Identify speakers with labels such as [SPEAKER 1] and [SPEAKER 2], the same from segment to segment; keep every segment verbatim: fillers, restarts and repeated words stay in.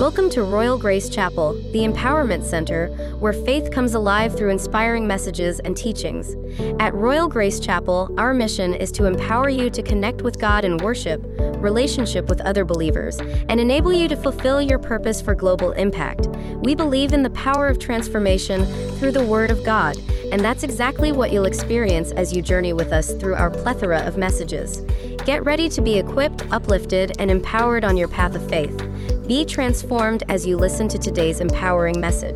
[SPEAKER 1] Welcome to Royal Grace Chapel, the Empowerment Center, where faith comes alive through inspiring messages and teachings. At Royal Grace Chapel, our mission is to empower you to connect with God in worship, relationship with other believers, and enable you to fulfill your purpose for global impact. We believe in the power of transformation through the Word of God, and that's exactly what you'll experience as you journey with us through our plethora of messages. Get ready to be equipped, uplifted, and empowered on your path of faith. Be transformed as you listen to today's empowering message.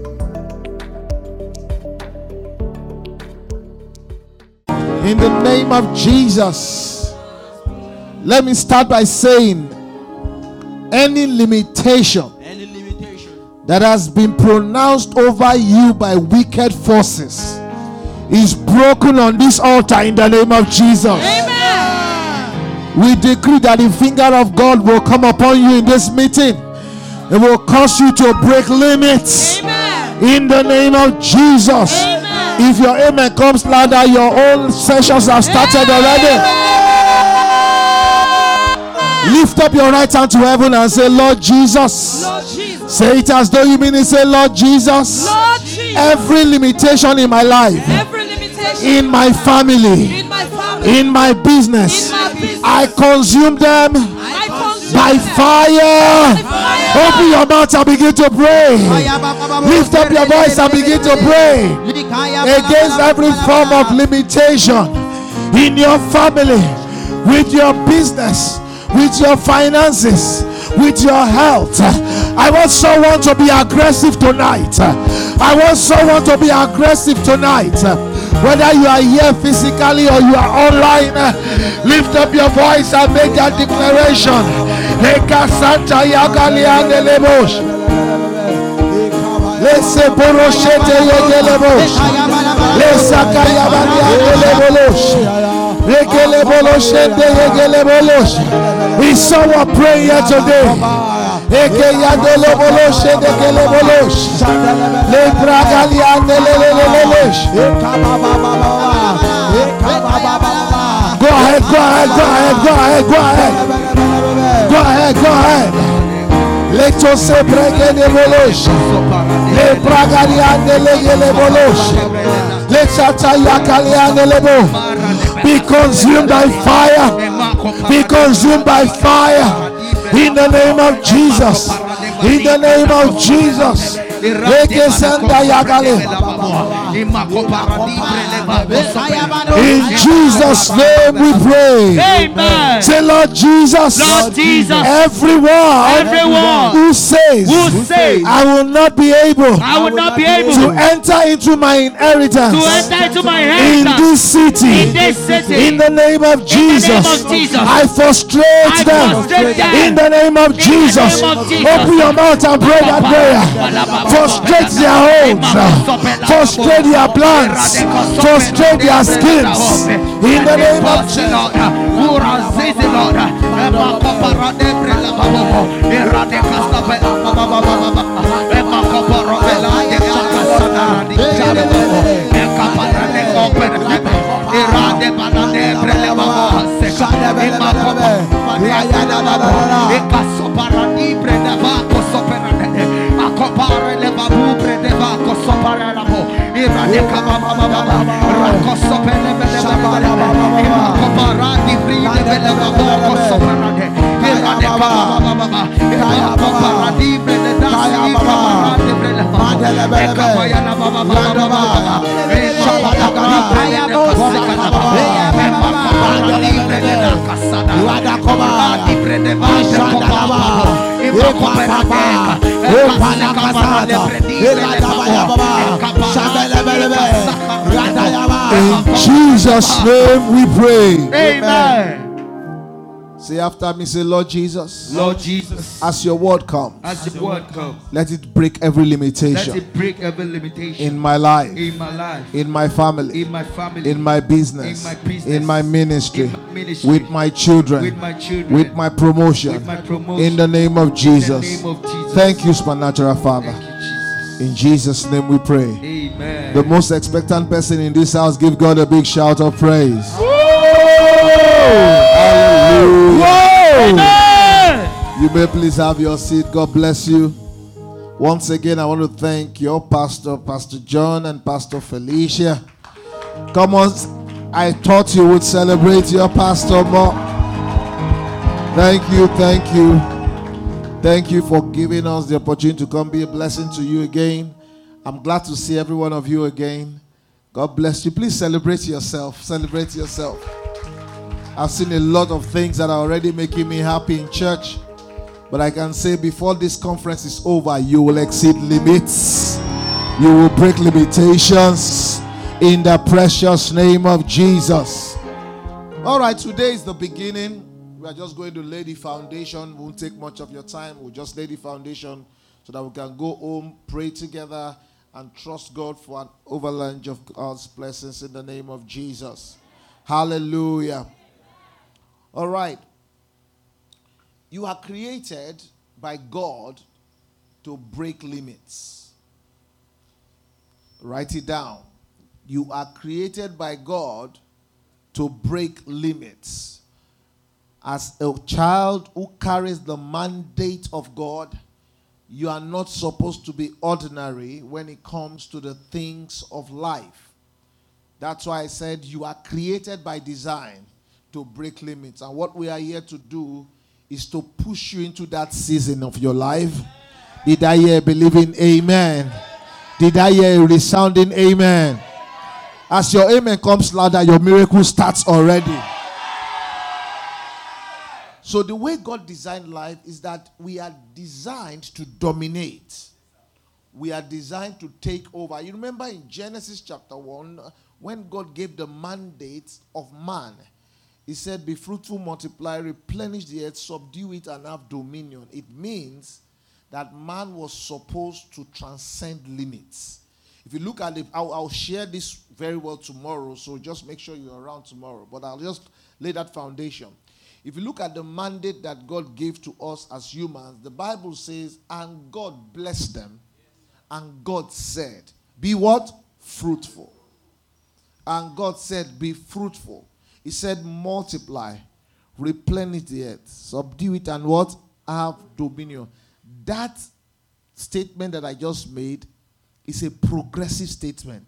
[SPEAKER 2] In the name of Jesus, let me start by saying, any limitation,
[SPEAKER 3] any limitation
[SPEAKER 2] that has been pronounced over you by wicked forces is broken on this altar in the name of Jesus.
[SPEAKER 3] Amen.
[SPEAKER 2] We decree that the finger of God will come upon you in this meeting. It will cause you to break limits.
[SPEAKER 3] Amen.
[SPEAKER 2] In the name of Jesus.
[SPEAKER 3] Amen.
[SPEAKER 2] If your amen comes louder, your own sessions have started already.
[SPEAKER 3] Amen.
[SPEAKER 2] Lift up your right hand to heaven and say, Lord Jesus.
[SPEAKER 3] Lord Jesus.
[SPEAKER 2] Say it as though you mean it. Say, Lord Jesus.
[SPEAKER 3] Lord Jesus.
[SPEAKER 2] Every limitation in my life,
[SPEAKER 3] Every limitation
[SPEAKER 2] in my family,
[SPEAKER 3] in my family,
[SPEAKER 2] in my business,
[SPEAKER 3] in my business,
[SPEAKER 2] I consume them
[SPEAKER 3] I consume
[SPEAKER 2] by
[SPEAKER 3] them
[SPEAKER 2] fire.
[SPEAKER 3] by fire.
[SPEAKER 2] Open your mouth and begin to pray. Lift up your voice and begin to pray against every form of limitation in your family, with your business, with your finances, with your health. I want someone to be aggressive tonight. I want someone to be aggressive tonight. Whether you are here physically or you are online, lift up your voice and make that declaration. Leka Santa Yagaliande Lebosh. Lese Boroshete Yegelebosh. Lesa Kayabaliande Lebolosh. Yegeleboloshete Yegelebolosh. We saw a prayer today. Eke Yagelebolosh Yegelebolosh. Le Bragaliande Lelelelesh. Go ahead, go ahead, go ahead, go ahead, go ahead. Go ahead, go ahead. Let us say brege de bolosh. Le bragariande le bolosh. Let Satayakaliande lebo. Be consumed by fire. Be consumed by fire. In the name of Jesus. In the name of Jesus. In Jesus' name we pray.
[SPEAKER 3] Amen.
[SPEAKER 2] Say, Lord Jesus,
[SPEAKER 3] Lord Jesus,
[SPEAKER 2] everyone,
[SPEAKER 3] everyone
[SPEAKER 2] who says,
[SPEAKER 3] who says
[SPEAKER 2] I will not be able,
[SPEAKER 3] I will not be able
[SPEAKER 2] to enter into my inheritance,
[SPEAKER 3] to enter into my
[SPEAKER 2] in
[SPEAKER 3] inheritance
[SPEAKER 2] this city,
[SPEAKER 3] in this city,
[SPEAKER 2] in the name of Jesus,
[SPEAKER 3] of Jesus,
[SPEAKER 2] I frustrate
[SPEAKER 3] I
[SPEAKER 2] them.
[SPEAKER 3] frustrate them.
[SPEAKER 2] In the name of Jesus.
[SPEAKER 3] name of Jesus.
[SPEAKER 2] Open your mouth and pray that prayer. Frustrate their homes, frustrate their plans, frustrate their schemes. In the name of Jesus. In Jesus' name we pray.
[SPEAKER 3] Amen.
[SPEAKER 2] Say after me, say, Lord Jesus,
[SPEAKER 3] Lord Jesus,
[SPEAKER 2] as your word comes,
[SPEAKER 3] as the word comes,
[SPEAKER 2] let it break every limitation.
[SPEAKER 3] let it break every limitation
[SPEAKER 2] in my life,
[SPEAKER 3] in my life,
[SPEAKER 2] in my family,
[SPEAKER 3] in my family,
[SPEAKER 2] in my business,
[SPEAKER 3] in my business,
[SPEAKER 2] in my ministry,
[SPEAKER 3] in my ministry,
[SPEAKER 2] with my children,
[SPEAKER 3] with my children,
[SPEAKER 2] with my promotion,
[SPEAKER 3] with my promotion,
[SPEAKER 2] in the name of Jesus.
[SPEAKER 3] in the name of Jesus.
[SPEAKER 2] Thank you, supernatural Father.
[SPEAKER 3] Thank you, Jesus.
[SPEAKER 2] In Jesus' name we pray.
[SPEAKER 3] Amen.
[SPEAKER 2] The most expectant person in this house, give God a big shout of praise.
[SPEAKER 3] Whoa!
[SPEAKER 2] Hallelujah.
[SPEAKER 3] Whoa! Amen.
[SPEAKER 2] You may please have your seat. God bless you. Once again, I want to thank your pastor, Pastor John and Pastor Felicia. Come on, I thought you would celebrate your pastor more. Thank you, thank you. Thank you for giving us the opportunity to come be a blessing to you again. I'm glad to see every one of you again. God bless you. Please celebrate yourself. Celebrate yourself. I've seen a lot of things that are already making me happy in church. But I can say before this conference is over, you will exceed limits. You will break limitations in the precious name of Jesus. All right, today is the beginning. We are just going to lay the foundation. Won't take much of your time. We'll just lay the foundation so that we can go home, pray together, and trust God for an avalanche of God's blessings in the name of Jesus. Hallelujah. All right. You are created by God to break limits. Write it down. You are created by God to break limits. As a child who carries the mandate of God, you are not supposed to be ordinary when it comes to the things of life. That's why I said you are created by design to break limits. And what we are here to do is to push you into that season of your life. Did I hear believing amen? Did I hear a resounding amen? As your amen comes louder, your miracle starts already. So the way God designed life is that we are designed to dominate. We are designed to take over. You remember in Genesis chapter one, when God gave the mandate of man, he said, be fruitful, multiply, replenish the earth, subdue it, and have dominion. It means that man was supposed to transcend limits. If you look at it, I'll, I'll share this very well tomorrow, so just make sure you're around tomorrow. But I'll just lay that foundation. If you look at the mandate that God gave to us as humans, the Bible says, and God blessed them, and God said, be what? Fruitful. And God said, be fruitful. He said, multiply, replenish the earth, subdue it, and what? Have dominion. That statement that I just made is a progressive statement.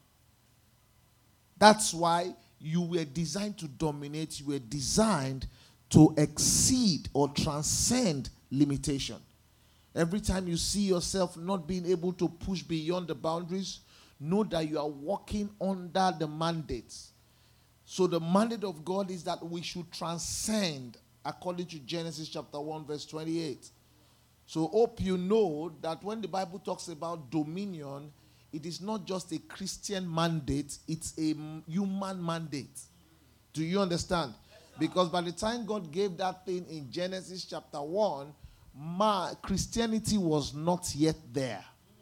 [SPEAKER 2] That's why you were designed to dominate. You were designed to exceed or transcend limitation. Every time you see yourself not being able to push beyond the boundaries, know that you are walking under the mandates. So the mandate of God is that we should transcend according to Genesis chapter one verse twenty-eight. So hope you know that when the Bible talks about dominion, it is not just a Christian mandate, it's a human mandate. Do you understand? Because by the time God gave that thing in Genesis chapter one, ma- Christianity was not yet there.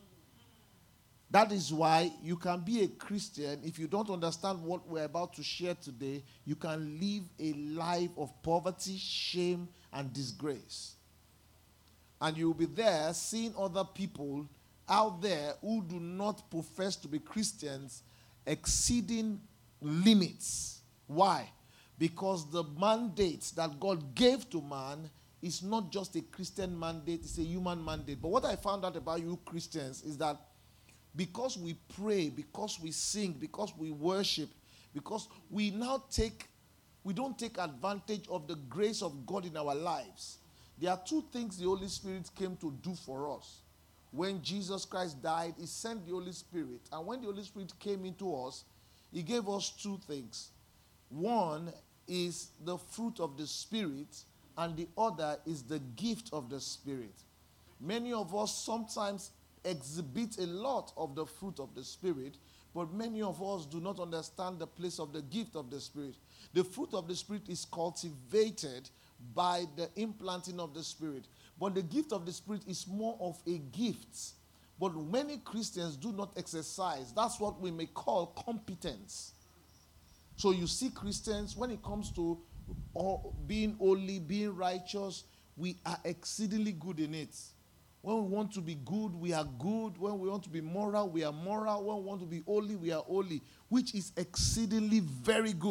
[SPEAKER 2] That is why you can be a Christian. If you don't understand what we're about to share today, you can live a life of poverty, shame, and disgrace. And you'll be there seeing other people out there who do not profess to be Christians exceeding limits. Why? Because the mandate that God gave to man is not just a Christian mandate, it's a human mandate. But what I found out about you Christians is that because we pray, because we sing, because we worship, because we now take, we don't take advantage of the grace of God in our lives. There are two things the Holy Spirit came to do for us. When Jesus Christ died, he sent the Holy Spirit. And when the Holy Spirit came into us, he gave us two things. One is the fruit of the Spirit, and the other is the gift of the Spirit. Many of us sometimes exhibit a lot of the fruit of the Spirit, but many of us do not understand the place of the gift of the Spirit. The fruit of the Spirit is cultivated by the implanting of the Spirit, but the gift of the Spirit is more of a gift. But many Christians do not exercise. That's what we may call competence. So you see Christians, when it comes to all, being holy, being righteous, we are exceedingly good in it. When we want to be good, we are good. When we want to be moral, we are moral. When we want to be holy, we are holy, which is exceedingly very good.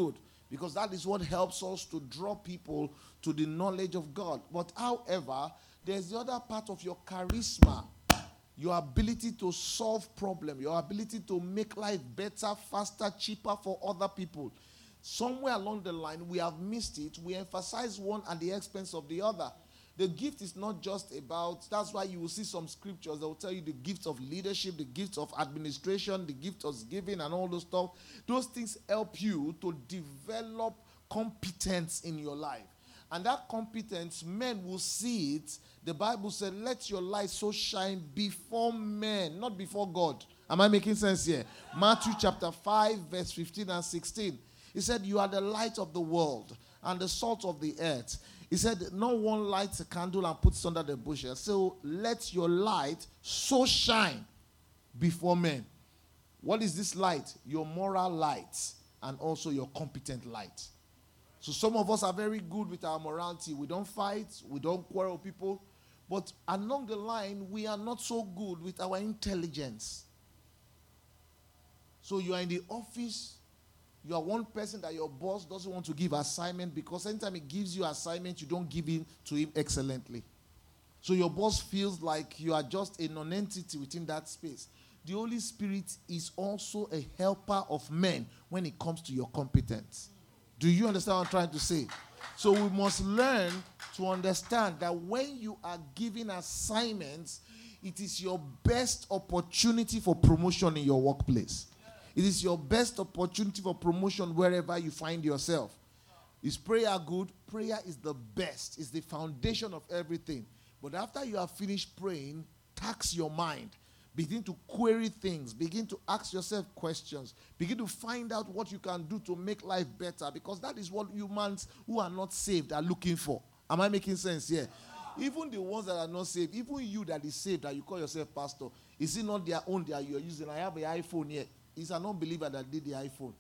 [SPEAKER 2] because that is what helps us to draw people to the knowledge of God. But however, there's the other part of your charisma, your ability to solve problems, your ability to make life better, faster, cheaper for other people. Somewhere along the line, we have missed it. We emphasize one at the expense of the other. The gift is not just about, that's why you will see some scriptures that will tell you the gift of leadership, the gift of administration, the gift of giving and all those stuff. Those things help you to develop competence in your life. And that competence, men will see it. The Bible said, let your light so shine before men, not before God. Am I making sense here? Matthew chapter five, verse fifteen and sixteen. He said, you are the light of the world and the salt of the earth. He said, no one lights a candle and puts it under the bushel. So let your light so shine before men. What is this light? Your moral light and also your competent light. So some of us are very good with our morality. We don't fight. We don't quarrel with people. But along the line, we are not so good with our intelligence. So you are in the office. You are one person that your boss doesn't want to give assignment, because anytime he gives you assignment, you don't give it to him excellently. So your boss feels like you are just a non-entity within that space. The Holy Spirit is also a helper of men when it comes to your competence. Do you understand what I'm trying to say? So we must learn to understand that when you are giving assignments, it is your best opportunity for promotion in your workplace. It is your best opportunity for promotion wherever you find yourself. Is prayer good? Prayer is the best. It's the foundation of everything. But after you have finished praying, tax your mind. Begin to query things. Begin to ask yourself questions. Begin to find out what you can do to make life better, because that is what humans who are not saved are looking for. Am I making sense here? Even the ones that are not saved, even you that is saved, that you call yourself pastor, is it not their own that you are using? I have an iPhone here. It's an unbeliever that did the iPhone.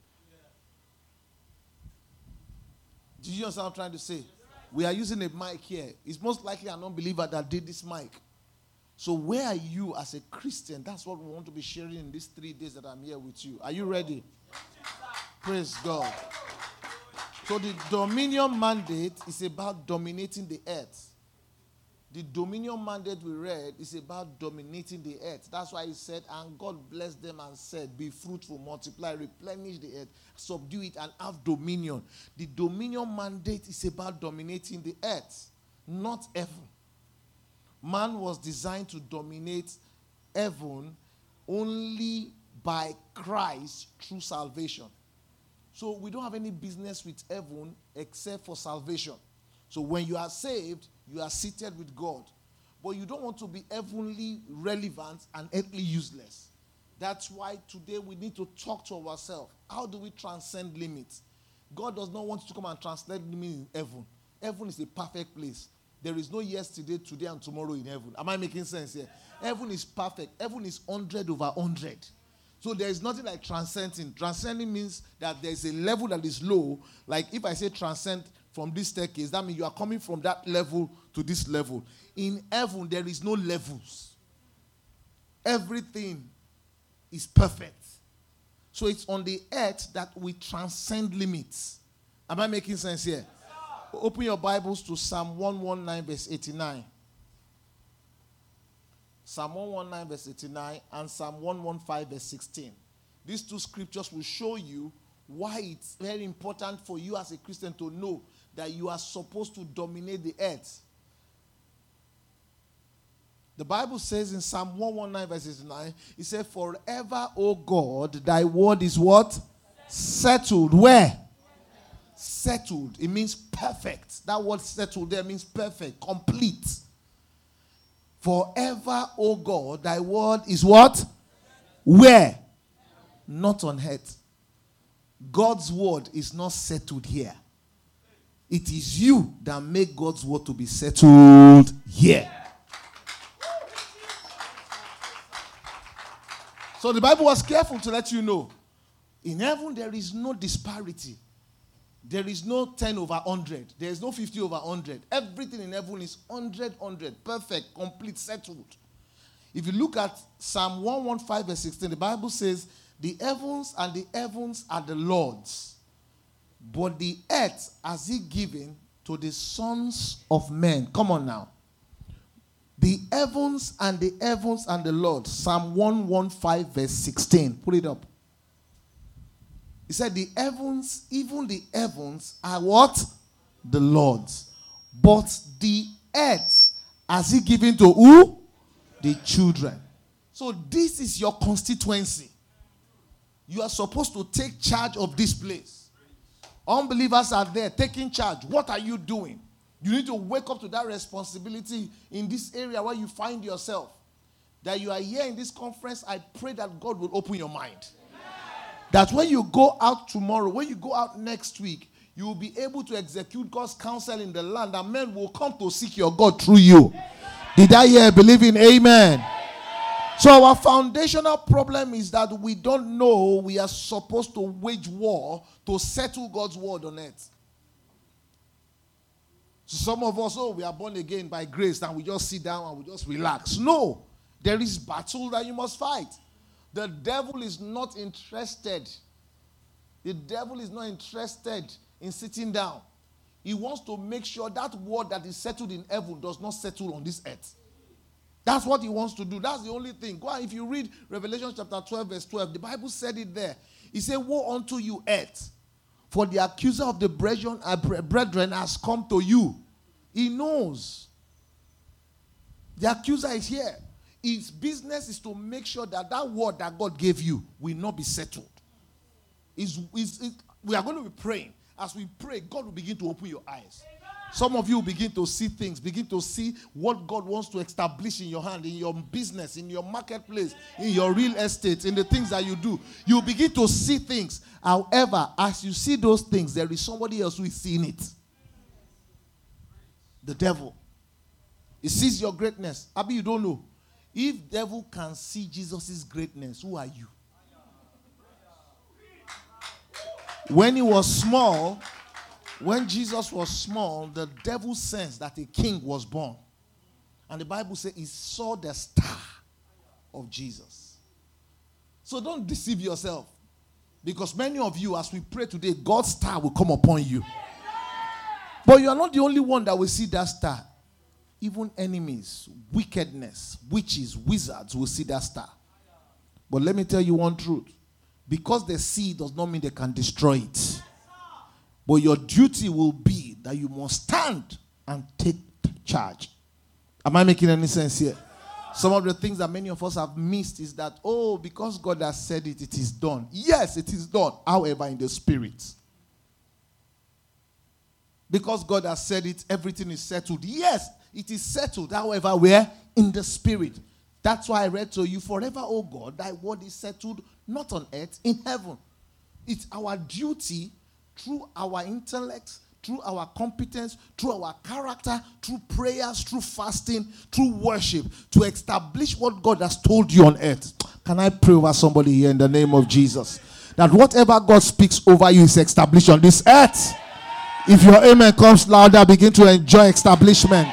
[SPEAKER 2] Do you understand what I'm trying to say? We are using a mic here. It's most likely an unbeliever that did this mic. So where are you as a Christian? That's what we want to be sharing in these three days that I'm here with you. Are you ready? Praise God. So the dominion mandate is about dominating the earth. The dominion mandate we read is about dominating the earth. That's why he said, and God blessed them and said, be fruitful, multiply, replenish the earth, subdue it, and have dominion. The dominion mandate is about dominating the earth, not heaven. Man was designed to dominate heaven only by Christ through salvation. So we don't have any business with heaven except for salvation. So when you are saved, you are seated with God. But you don't want to be heavenly relevant and earthly useless. That's why today we need to talk to ourselves. How do we transcend limits? God does not want you to come and transcend limits in heaven. Heaven is a perfect place. There is no yesterday, today, and tomorrow in heaven. Am I making sense here? Heaven is perfect. Heaven is one hundred over one hundred. So there is nothing like transcending. Transcending means that there is a level that is low. Like if I say transcend from this staircase, that means you are coming from that level to this level. In heaven, there is no levels. Everything is perfect. So it's on the earth that we transcend limits. Am I making sense here? Open your Bibles to Psalm one nineteen, verse eighty-nine. Psalm one nineteen, verse eighty-nine, and Psalm one fifteen, verse sixteen. These two scriptures will show you why it's very important for you as a Christian to know that you are supposed to dominate the earth. The Bible says in Psalm one nineteen, verse eighty-nine, it says, forever, O God, thy word is what? Settled. Where? Settled. It means perfect. That word settled there means perfect, complete. Forever, O God, thy word is what? Where? Not on earth. God's word is not settled here. It is you that make God's word to be settled here. So the Bible was careful to let you know, in heaven there is no disparity. There is no ten over one hundred. There is no fifty over one hundred. Everything in heaven is one hundred, one hundred. Perfect, complete, settled. If you look at Psalm one fifteen, verse sixteen, the Bible says, the heavens and the heavens are the Lord's. But the earth has he given to the sons of men. Come on now. The heavens and the heavens and the Lord. Psalm one fifteen verse sixteen. Put it up. He said the heavens, even the heavens are what? The Lord's. But the earth has he given to who? The children. So this is your constituency. You are supposed to take charge of this place. Unbelievers are there taking charge. What are you doing? You need to wake up to that responsibility in this area where you find yourself. That you are here in this conference, I pray that God will open your mind. That when you go out tomorrow, when you go out next week, you will be able to execute God's counsel in the land, and men will come to seek your God through you. Did I hear believe in amen? So our foundational problem is that we don't know we are supposed to wage war to settle God's word on earth. So some of us, oh, we are born again by grace, and we just sit down and we just relax. No, there is battle that you must fight. The devil is not interested. The devil is not interested in sitting down. He wants to make sure that word that is settled in heaven does not settle on this earth. That's what he wants to do. That's the only thing. Go on, if you read Revelation chapter twelve, verse twelve, the Bible said it there. He said, woe unto you, earth, for the accuser of the brethren has come to you. He knows. The accuser is here. His business is to make sure that that word that God gave you will not be settled. It's, it's, it, we are going to be praying. As we pray, God will begin to open your eyes. Some of you will begin to see things, begin to see what God wants to establish in your hand, in your business, in your marketplace, in your real estate, in the things that you do. You begin to see things. However, as you see those things, there is somebody else who is seeing it. The devil. He sees your greatness. Abi, you don't know. If devil can see Jesus' greatness, who are you? When he was small, when Jesus was small, the devil sensed that a king was born. And the Bible says he saw the star of Jesus. So don't deceive yourself. Because many of you, as we pray today, God's star will come upon you. But you are not the only one that will see that star. Even enemies, wickedness, witches, wizards will see that star. But let me tell you one truth. Because they see does not mean they can destroy it. But your duty will be that you must stand and take charge. Am I making any sense here? Some of the things that many of us have missed is that, oh, because God has said it, it is done. Yes, it is done. However, in the spirit. Because God has said it, everything is settled. Yes, it is settled. However, where? In the spirit. That's why I read to you, forever, O God, thy word is settled, not on earth, in heaven. It's our duty, through our intellect, through our competence, through our character, through prayers, through fasting, through worship, to establish what God has told you on earth. Can I pray over somebody here in the name of Jesus? That whatever God speaks over you is established on this earth. If your amen comes louder, begin to enjoy establishment.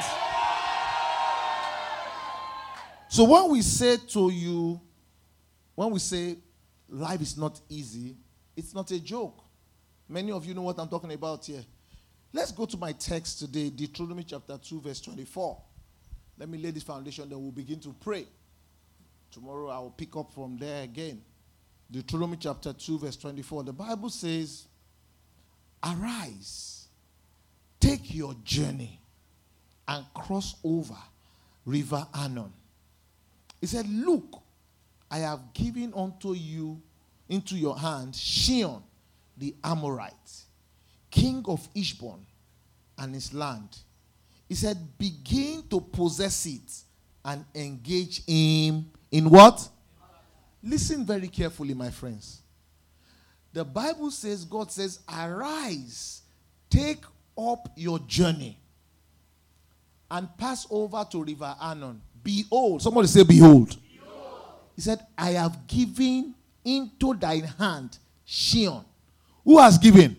[SPEAKER 2] So when we say to you, when we say life is not easy, it's not a joke. Many of you know what I'm talking about here. Let's go to my text today, Deuteronomy chapter two, verse twenty-four. Let me lay this foundation, then we'll begin to pray. Tomorrow I will pick up from there again. Deuteronomy chapter two, verse twenty-four. The Bible says, arise, take your journey, and cross over River Arnon. He said, look, I have given unto you into your hand Shion, the Amorite, king of Ishbon and his land. He said, begin to possess it and engage him in what? Listen very carefully, my friends. The Bible says, God says, arise, take up your journey and pass over to River Arnon. Behold, somebody say, behold. behold. He said, I have given into thine hand Shion. Who has given?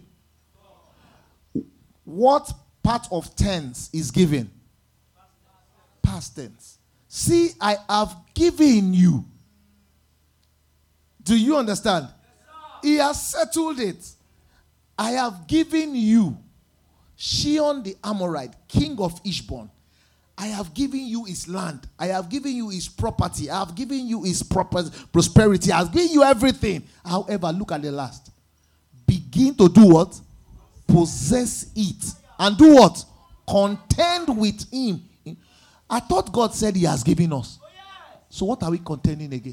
[SPEAKER 2] What part of tense is given? Past tense. See, I have given you. Do you understand? He has settled it. I have given you Shion the Amorite, king of Ishbon. I have given you his land. I have given you his property. I have given you his proper prosperity. I have given you everything. However, look at the last. Begin to do what? Possess it. And do what? Contend with him. I thought God said he has given us. So what are we contending again?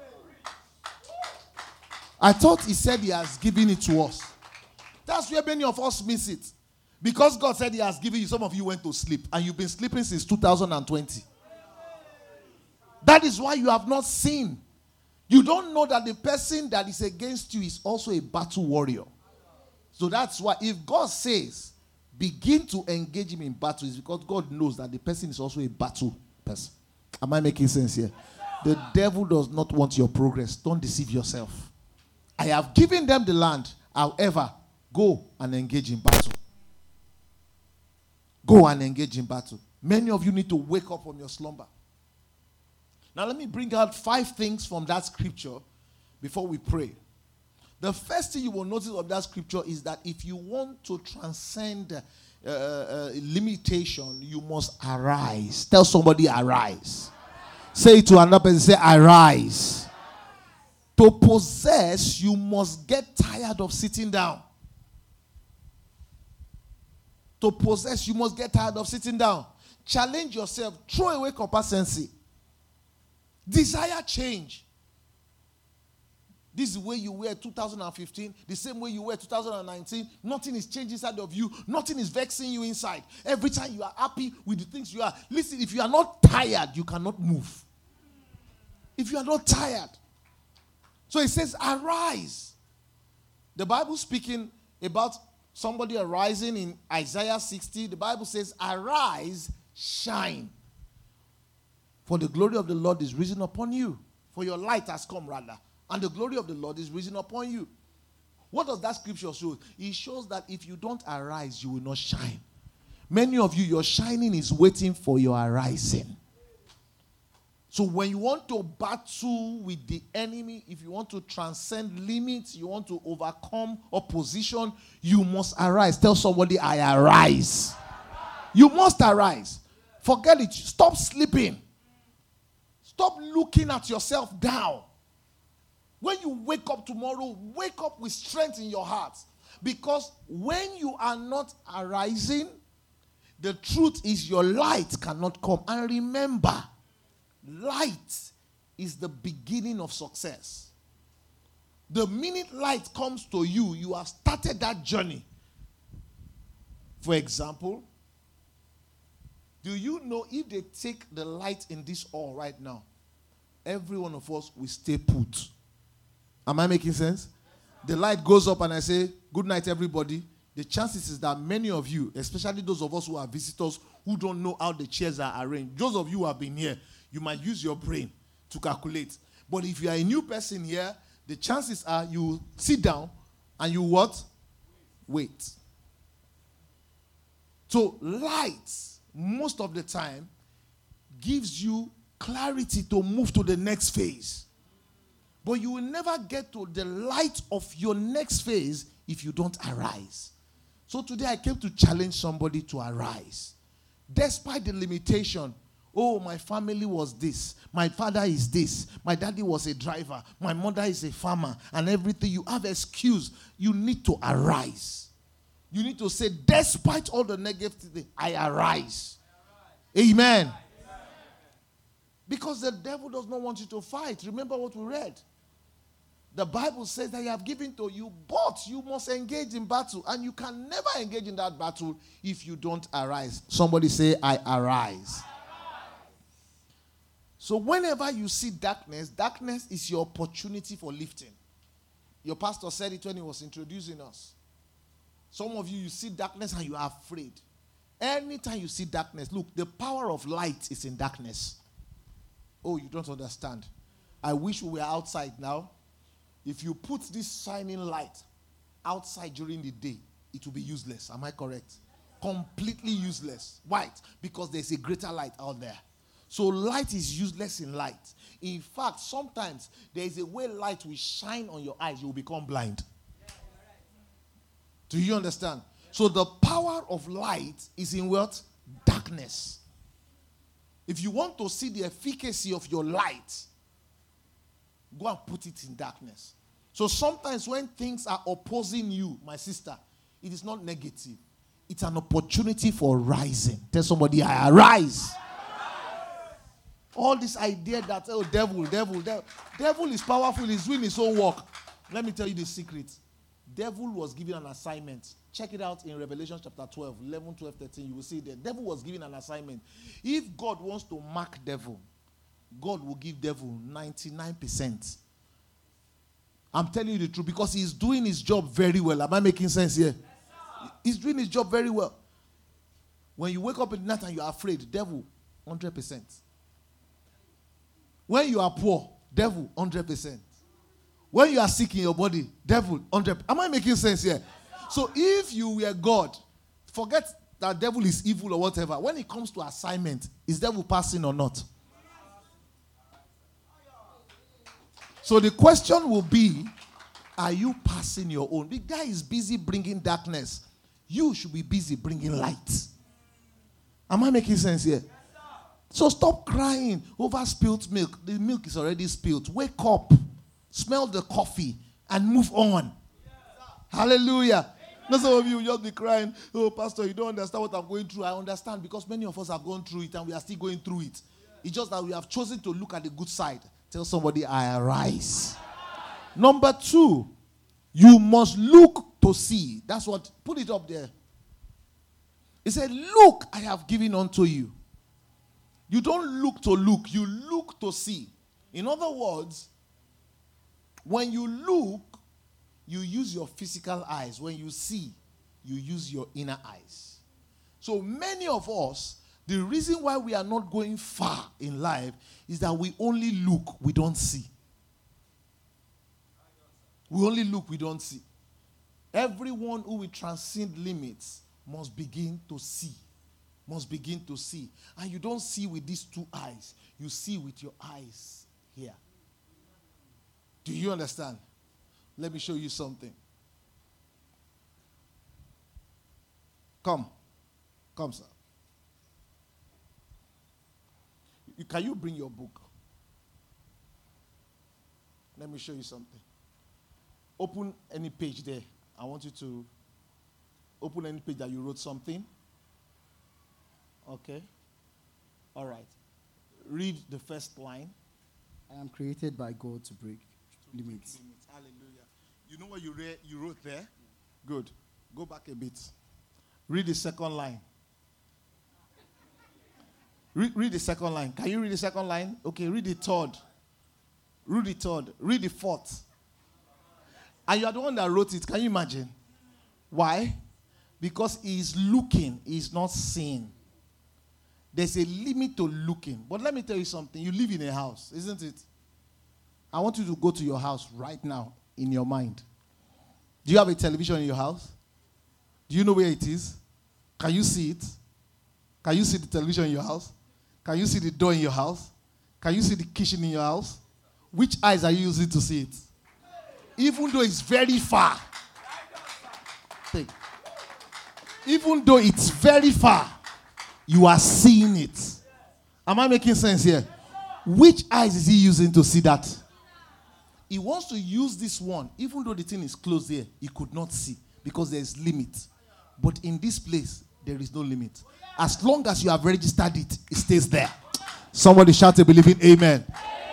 [SPEAKER 2] I thought he said he has given it to us. That's where many of us miss it. Because God said he has given you, some of you went to sleep. And you've been sleeping since two thousand twenty. That is why you have not seen. You don't know that the person that is against you is also a battle warrior. So that's why if God says, begin to engage him in battle, it's because God knows that the person is also a battle person. Am I making sense here? The devil does not want your progress. Don't deceive yourself. I have given them the land. However, go and engage in battle. Go and engage in battle. Many of you need to wake up from your slumber. Now let me bring out five things from that scripture before we pray. The first thing you will notice of that scripture is that if you want to transcend uh, uh, limitation, you must arise. Tell somebody, arise. Say it to another person, say, arise. To possess, you must get tired of sitting down. To possess, you must get tired of sitting down. Challenge yourself. Throw away complacency. Desire change. This is the way you were two thousand fifteen, the same way you were two thousand nineteen. Nothing is changing inside of you. Nothing is vexing you inside. Every time you are happy with the things you are. Listen, if you are not tired, you cannot move. If you are not tired. So it says, arise. The Bible speaking about somebody arising in Isaiah sixty, the Bible says, arise, shine. For the glory of the Lord is risen upon you. For your light has come, rather. And the glory of the Lord is risen upon you. What does that scripture show? It shows that if you don't arise, you will not shine. Many of you, your shining is waiting for your arising. So when you want to battle with the enemy, if you want to transcend limits, you want to overcome opposition, you must arise. Tell somebody, I arise. You must arise. Forget it. Stop sleeping. Stop looking at yourself down. When you wake up tomorrow, wake up with strength in your heart. Because when you are not arising, the truth is your light cannot come. And remember, light is the beginning of success. The minute light comes to you, you have started that journey. For example, do you know if they take the light in this hall right now, every one of us will stay put? Am I making sense? The light goes up and I say, good night, everybody. The chances is that many of you, especially those of us who are visitors, who don't know how the chairs are arranged, those of you who have been here, you might use your brain to calculate. But if you are a new person here, the chances are you sit down and you what? Wait. So light, most of the time, gives you clarity to move to the next phase. But you will never get to the light of your next phase if you don't arise. So today I came to challenge somebody to arise. Despite the limitation, oh, my family was this, my father is this, my daddy was a driver, my mother is a farmer, and everything, you have excuse. You need to arise. You need to say, despite all the negative things, I arise. Amen. Amen. Because the devil does not want you to fight. Remember what we read. The Bible says that I have given to you, but you must engage in battle. And you can never engage in that battle if you don't arise. Somebody say, I arise. I arise. So whenever you see darkness, darkness is your opportunity for lifting. Your pastor said it when he was introducing us. Some of you, you see darkness and you are afraid. Anytime you see darkness, look, the power of light is in darkness. Oh, you don't understand. I wish we were outside now. If you put this shining light outside during the day, it will be useless. Am I correct? Completely useless. Why? Because there's a greater light out there. So light is useless in light. In fact, sometimes there is a way light will shine on your eyes. You will become blind. Do you understand? So the power of light is in what? Darkness. If you want to see the efficacy of your light, go and put it in darkness. So sometimes when things are opposing you, my sister, it is not negative. It's an opportunity for rising. Tell somebody, I arise. All this idea that, oh, devil, devil, devil. Devil is powerful. He's doing his own work. Let me tell you the secret. Devil was given an assignment. Check it out in Revelation chapter twelve, eleven, twelve, thirteen. You will see the devil was given an assignment. If God wants to mark devil, God will give devil ninety-nine percent. I'm telling you the truth because he's doing his job very well. Am I making sense here? He's doing his job very well. When you wake up in the night and you are afraid, devil, one hundred percent. When you are poor, devil, one hundred percent. When you are sick in your body, devil, one hundred percent. Am I making sense here? So if you were God, forget that devil is evil or whatever. When it comes to assignment, is devil passing or not? So the question will be, are you passing your own? The guy is busy bringing darkness. You should be busy bringing light. Am I making sense here? So stop crying over spilled milk. The milk is already spilled. Wake up, smell the coffee, and move on. Hallelujah. Now some of you will just be crying, oh, Pastor, you don't understand what I'm going through. I understand because many of us have gone through it and we are still going through it. It's just that we have chosen to look at the good side. Tell somebody, I arise. Number two, you must look to see. That's what, put it up there. It said, look, I have given unto you. You don't look to look, you look to see. In other words, when you look, you use your physical eyes. When you see, you use your inner eyes. So many of us, the reason why we are not going far in life is that we only look, we don't see. We only look, we don't see. Everyone who will transcend limits must begin to see. Must begin to see. And you don't see with these two eyes. You see with your eyes here. Do you understand? Let me show you something. Come. Come, sir. Can you bring your book? Let me show you something. Open any page there. I want you to open any page that you wrote something. Okay. All right. Read the first line.
[SPEAKER 4] I am created by God to break limits.
[SPEAKER 2] limits. Hallelujah. You know what you, re- you wrote there? Good. Go back a bit. Read the second line. Read, read the second line. Can you read the second line? Okay, read the third. Read the third. Read the fourth. And you are the one that wrote it. Can you imagine? Why? Because he is looking, he is not seeing. There's a limit to looking. But let me tell you something. You live in a house, isn't it? I want you to go to your house right now in your mind. Do you have a television in your house? Do you know where it is? Can you see it? Can you see the television in your house? Can you see the door in your house? Can you see the kitchen in your house? Which eyes are you using to see it? Even though it's very far. Think. Even though it's very far, you are seeing it. Am I making sense here? Which eyes is he using to see that? He wants to use this one, even though the thing is close here, he could not see because there is limit. But in this place, there is no limit. As long as you have registered it, it stays there. Somebody shout a believing amen.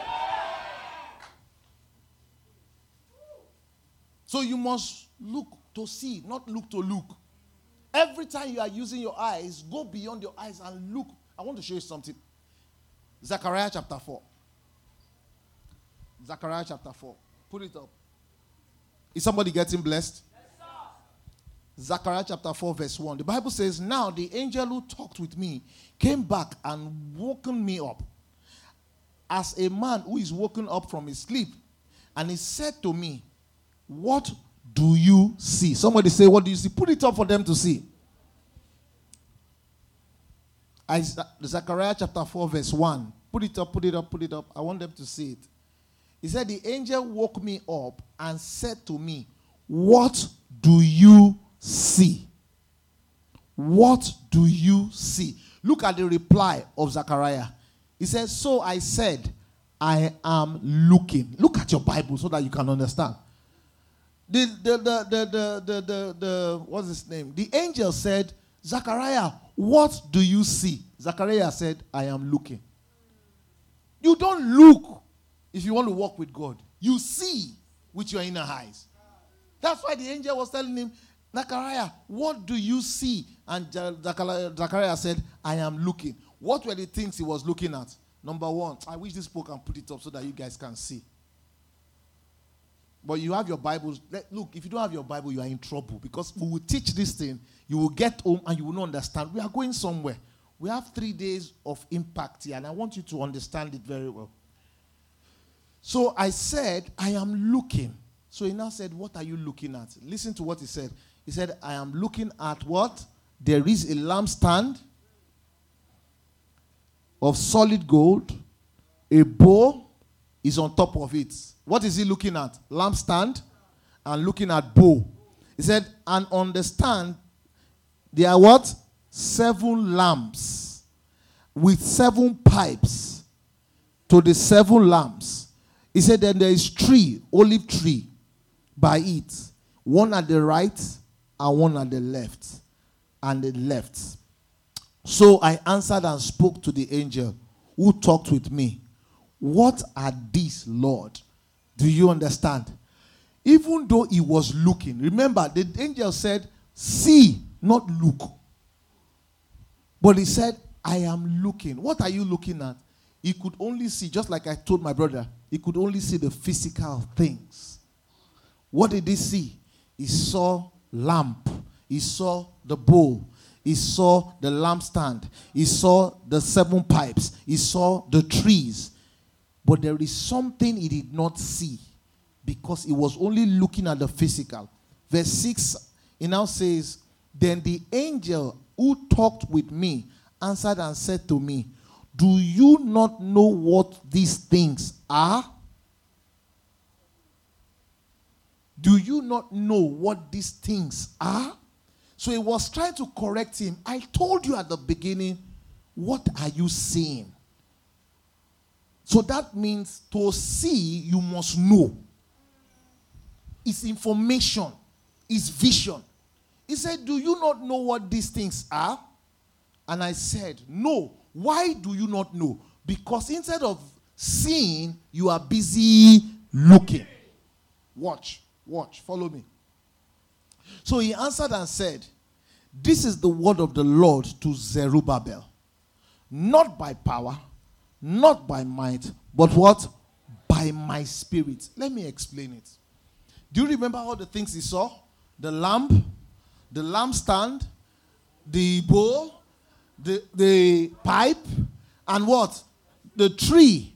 [SPEAKER 2] So you must look to see, not look to look. Every time you are using your eyes, go beyond your eyes and look. I want to show you something. Zechariah chapter four. Zechariah chapter four. Put it up. Is somebody getting blessed? Zechariah chapter four verse one. The Bible says, now the angel who talked with me came back and woken me up as a man who is woken up from his sleep. And he said to me, what do you see? Somebody say, what do you see? Put it up for them to see. Zechariah chapter four verse one. Put it up, put it up, put it up. I want them to see it. He said, the angel woke me up and said to me, what do you see? What do you see? Look at the reply of Zechariah. He says, so I said, I am looking. Look at your Bible so that you can understand. The, the, the, the, the, the, the, the what's his name? The angel said, Zechariah, what do you see? Zechariah said, I am looking. You don't look if you want to walk with God. You see with your inner eyes. That's why the angel was telling him, Zechariah, what do you see? And Zechariah said, I am looking. What were the things he was looking at? Number one, I wish this book can put it up so that you guys can see. But you have your Bibles. Look, if you don't have your Bible, you are in trouble. Because we will teach this thing. You will get home and you will not understand. We are going somewhere. We have three days of impact here. And I want you to understand it very well. So I said, I am looking. So he now said, what are you looking at? Listen to what he said. He said, I am looking at what? There is a lampstand of solid gold. A bow is on top of it. What is he looking at? Lampstand and looking at bow. He said, and on the stand, there are what? Seven lamps with seven pipes to the seven lamps. He said, then there is tree, olive tree by it. One at the right and one at the left. And the left. So I answered and spoke to the angel who talked with me. What are these, Lord? Do you understand? Even though he was looking, remember the angel said, see, not look. But he said, I am looking. What are you looking at? He could only see, just like I told my brother, he could only see the physical things. What did he see? He saw lamp. He saw the bowl. He saw the lampstand. He saw the seven pipes. He saw the trees. But there is something he did not see because he was only looking at the physical. Verse six, it now says, then the angel who talked with me answered and said to me, do you not know what these things are? Do you not know what these things are? So he was trying to correct him. I told you at the beginning, what are you seeing? So that means to see, you must know. It's information. It's vision. He said, do you not know what these things are? And I said, no. Why do you not know? Because instead of seeing, you are busy looking. Watch, watch, follow me. So he answered and said, this is the word of the Lord to Zerubbabel. Not by power, not by might, but what? By my spirit. Let me explain it. Do you remember all the things he saw? The lamp, the lampstand, the bowl, the, the pipe, and what? The tree.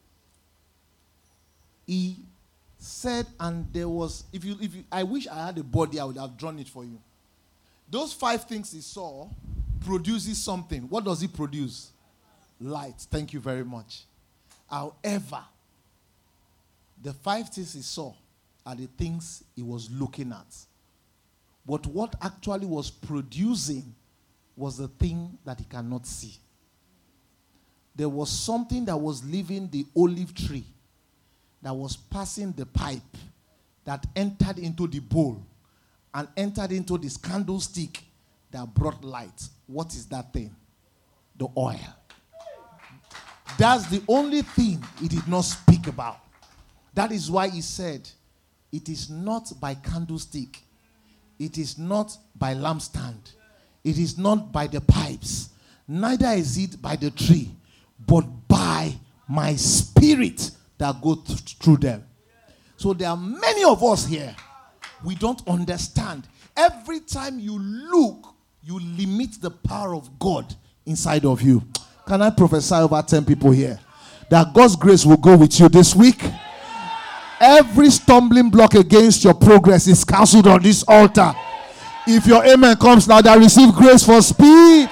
[SPEAKER 2] He said, and there was, if you, if you, I wish I had a body, I would have drawn it for you. Those five things he saw produces something. What does it produce? Light. Thank you very much. However, the five things he saw are the things he was looking at. But what actually was producing was the thing that he cannot see. There was something that was leaving the olive tree, that was passing the pipe, that entered into the bowl and entered into this candlestick that brought light. What is that thing? The oil. That's the only thing he did not speak about. That is why he said, it is not by candlestick. It is not by lampstand. It is not by the pipes. Neither is it by the tree, but by my spirit that goes through them. So there are many of us here. We don't understand. Every time you look, you limit the power of God inside of you. Can I prophesy over ten people here that God's grace will go with you this week? Every stumbling block against your progress is cancelled on this altar. If your amen comes now, that receive grace for speed.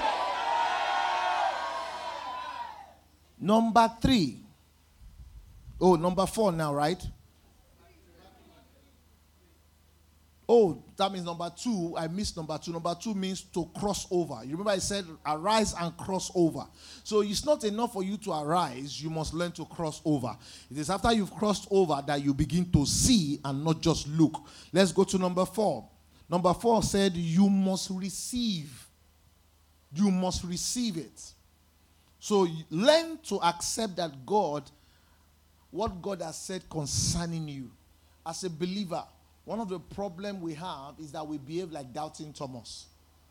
[SPEAKER 2] Number three. Oh, number four now, right? Oh, that means number two. I missed number two. Number two means to cross over. You remember I said arise and cross over. So it's not enough for you to arise. You must learn to cross over. It is after you've crossed over that you begin to see and not just look. Let's go to number four. Number four said you must receive. You must receive it. So learn to accept that God, what God has said concerning you. As a believer, one of the problems we have is that we behave like Doubting Thomas.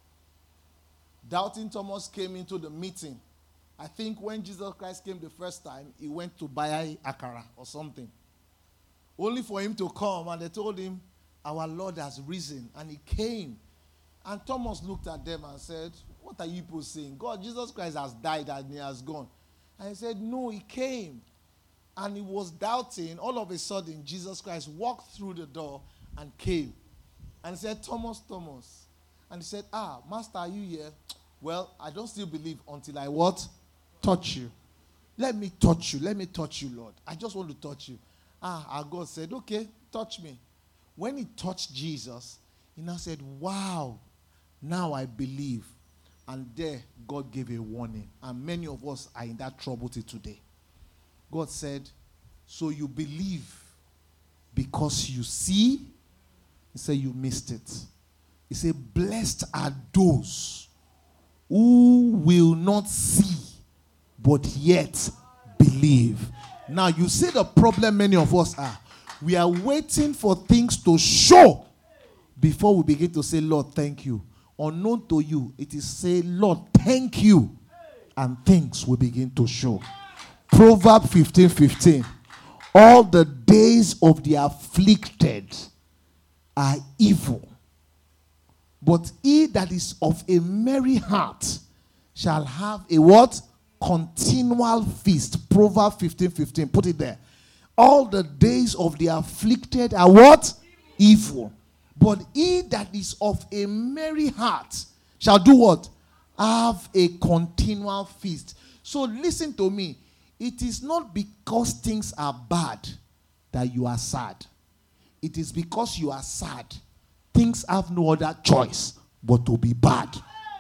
[SPEAKER 2] Doubting Thomas came into the meeting. I think when Jesus Christ came the first time, he went to buy akara or something. Only for him to come, and they told him, our Lord has risen. And he came. And Thomas looked at them and said, what are you people saying? God, Jesus Christ has died and he has gone. And he said, no, he came. And he was doubting. All of a sudden, Jesus Christ walked through the door and came. And he said, Thomas, Thomas. And he said, ah, Master, are you here? Well, I don't still believe until I what? Touch you. Let me touch you. Let me touch you, Lord. I just want to touch you. Ah, our God said, okay, touch me. When he touched Jesus, he now said, wow, now I believe. And there, God gave a warning. And many of us are in that trouble till today. God said, so you believe because you see? He said, you missed it. He said, blessed are those who will not see, but yet believe. Now, you see the problem many of us are. We are waiting for things to show before we begin to say, Lord, thank you. Unknown to you, it is say, Lord, thank you. And things will begin to show. Proverbs fifteen fifteen. All the days of the afflicted are evil, but he that is of a merry heart shall have a what? Continual feast. Proverbs fifteen fifteen. Put it there. All the days of the afflicted are what? Evil. But he that is of a merry heart shall do what? Have a continual feast. So listen to me. It is not because things are bad that you are sad. It is because you are sad. Things have no other choice but to be bad.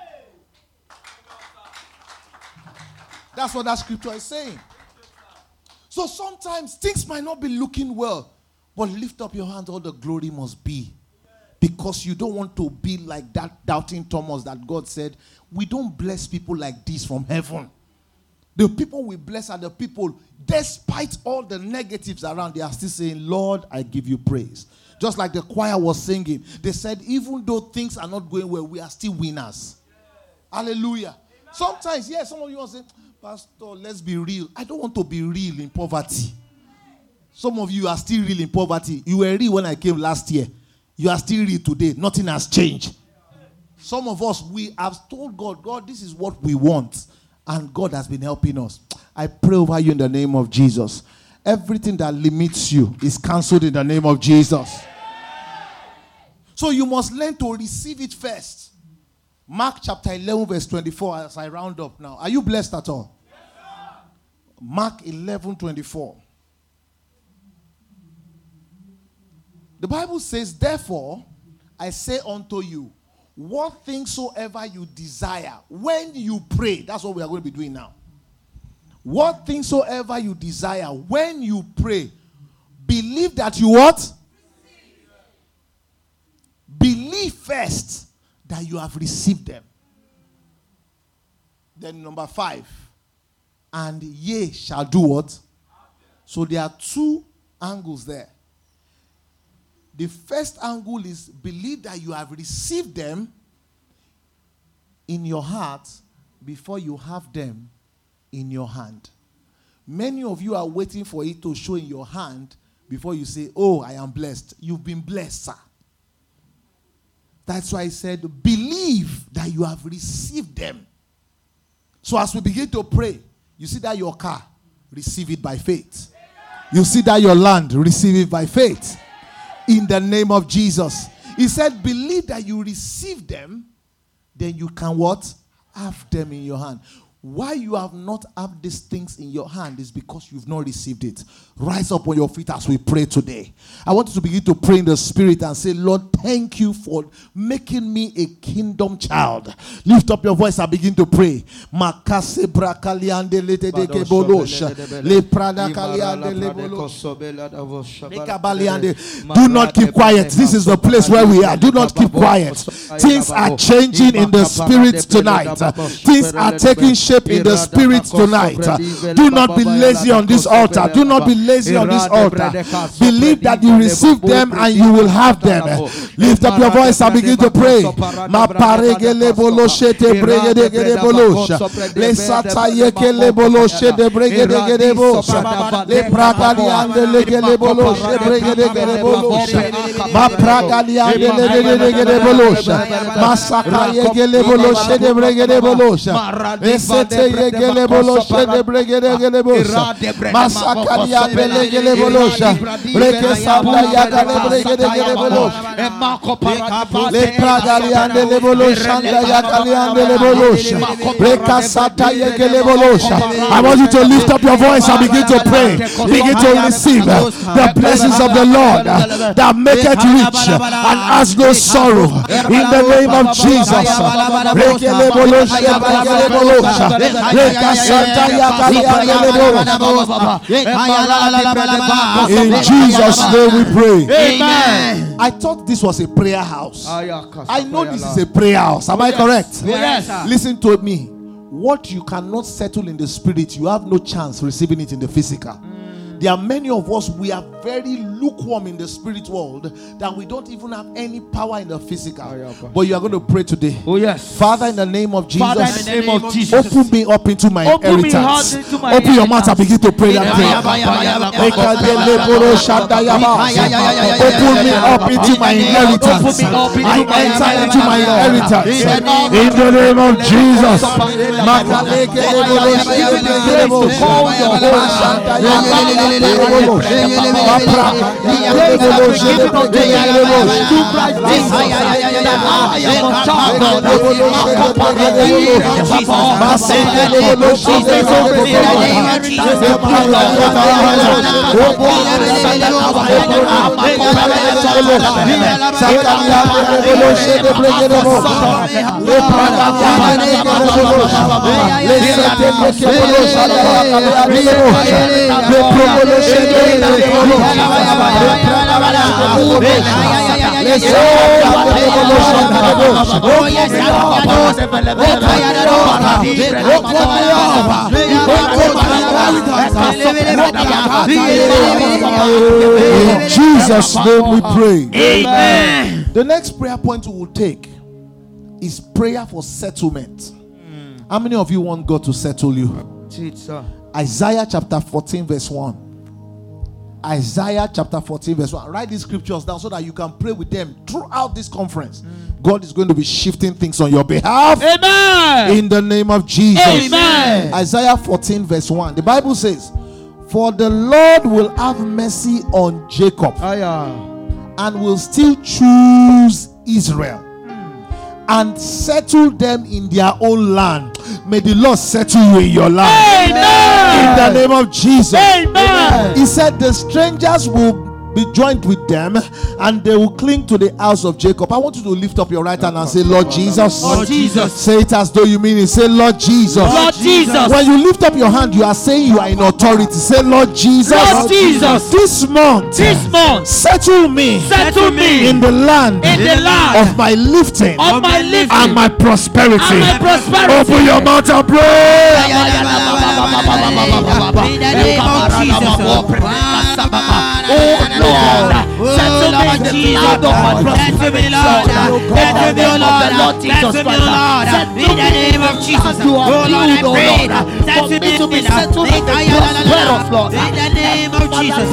[SPEAKER 2] That's what that scripture is saying. So sometimes things might not be looking well, but lift up your hands, all the glory must be. Because you don't want to be like that Doubting Thomas that God said, we don't bless people like this from heaven. The people we bless are the people, despite all the negatives around, they are still saying, Lord, I give you praise. Just like the choir was singing. They said, even though things are not going well, we are still winners. Yeah. Hallelujah. Amen. Sometimes, yes, some of you are saying, Pastor, let's be real. I don't want to be real in poverty. Some of you are still real in poverty. You were real when I came last year. You are still real today. Nothing has changed. Some of us, we have told God, God, this is what we want. And God has been helping us. I pray over you in the name of Jesus. Everything that limits you is cancelled in the name of Jesus. So you must learn to receive it first. Mark chapter eleven verse twenty-four as I round up now. Are you blessed at all? Yes, sir. Mark eleven twenty-four. The Bible says, therefore, I say unto you, what things soever you desire, when you pray, that's what we are going to be doing now. What things soever you desire, when you pray, believe that you what? Believe first that you have received them. Then number five, and ye shall do what? So there are two angles there. The first angle is believe that you have received them in your heart before you have them in your hand. Many of you are waiting for it to show in your hand before you say, oh, I am blessed. You've been blessed, sir. That's why I said, believe that you have received them. So as we begin to pray, you see that your car, receive it by faith. You see that your land, receive it by faith. In the name of Jesus. He said, believe that you receive them, then you can what? Have them in your hand. Why you have not had these things in your hand is because you've not received it. Rise up on your feet as we pray today. I want you to begin to pray in the spirit and say, Lord, thank you for making me a kingdom child. Lift up your voice and begin to pray. Makase brakaliande letedeke bolosha. Le prada kaliande le bolosha. Do not keep quiet. This is the place where we are. Do not keep quiet. Things are changing in the spirit tonight. Things are taking shape in the spirit tonight. Do not be lazy on this altar. Do not be lazy on this altar. Believe that you receive them and you will have them. Lift up your voice and begin to pray. Ma paregele boloshete bregede bolosha. Le satayekele boloshete bregede bolosha. Le pragaliande legele boloshe bregede bolosha. Ma pragaliande legele bolosha. Ma sakayekele boloshete bregede bolosha. Sete yegele bolosha de bregede gele bolosha. Masakalia bele gele bolosha. Breke sabla yagale bregede gele bolosha. Le pragalia de bolosha da yagalia de bolosha. Breka sata yegele bolosha. I want you to lift up your voice and begin to pray. Begin to receive the blessings of the Lord that make it rich and has no sorrow. In the name of Jesus. Bregele bolosha bregede bolosha. In Jesus' name we pray. Amen. I thought this was a prayer house. I know this is a prayer house. Am I correct?
[SPEAKER 3] Yes.
[SPEAKER 2] Listen to me. What you cannot settle in the spirit, you have no chance receiving it in the physical. There are many of us, we are very lukewarm in the spirit world that we don't even have any power in the physical. Oh, yeah, but you are going to pray today.
[SPEAKER 3] Oh yes.
[SPEAKER 2] Father, in the name of Jesus,
[SPEAKER 3] Father, in the name of Jesus,
[SPEAKER 2] open me up into my
[SPEAKER 3] open
[SPEAKER 2] inheritance.
[SPEAKER 3] Into my
[SPEAKER 2] open your mouth and begin to pray that prayer. Open me up into my inheritance. I enter into my inheritance. In the name of Jesus. In Jesus' name we pray. Amen. The next prayer point we will take is prayer for settlement. Mm. How many of you want God to settle you? Jesus. Isaiah chapter fourteen verse one. Isaiah chapter fourteen verse one. Write these scriptures down so that you can pray with them throughout this conference. Mm. God is going to be shifting things on your behalf. Amen. In the name of Jesus. Amen. Isaiah fourteen verse one. The Bible says, for the Lord will have mercy on Jacob, oh, yeah, and will still choose Israel, mm, and settle them in their own land. May the Lord settle you in your land. Amen. In the name of Jesus. Amen. He said the strangers will be joined with them and they will cling to the house of Jacob. I want you to lift up your right hand and say, Lord Jesus. Lord Jesus. Say it as though you mean it. Say, Lord Jesus. Lord Jesus. When you lift up your hand, you are saying you are in authority. Say, Lord Jesus. Lord Jesus. This month, this month, settle me, settle me in the land, in the land of my lifting, of my lifting, and my prosperity. And my prosperity. Open your mouth and pray. In the name of Jesus. Oh Lord, settle me in the land of my prosperity. Settle me, Lord. Settle me, Lord. In the name of Jesus. Oh Lord, I pray. Settle me to be settled in the prosperous, Lord. In the name of Jesus.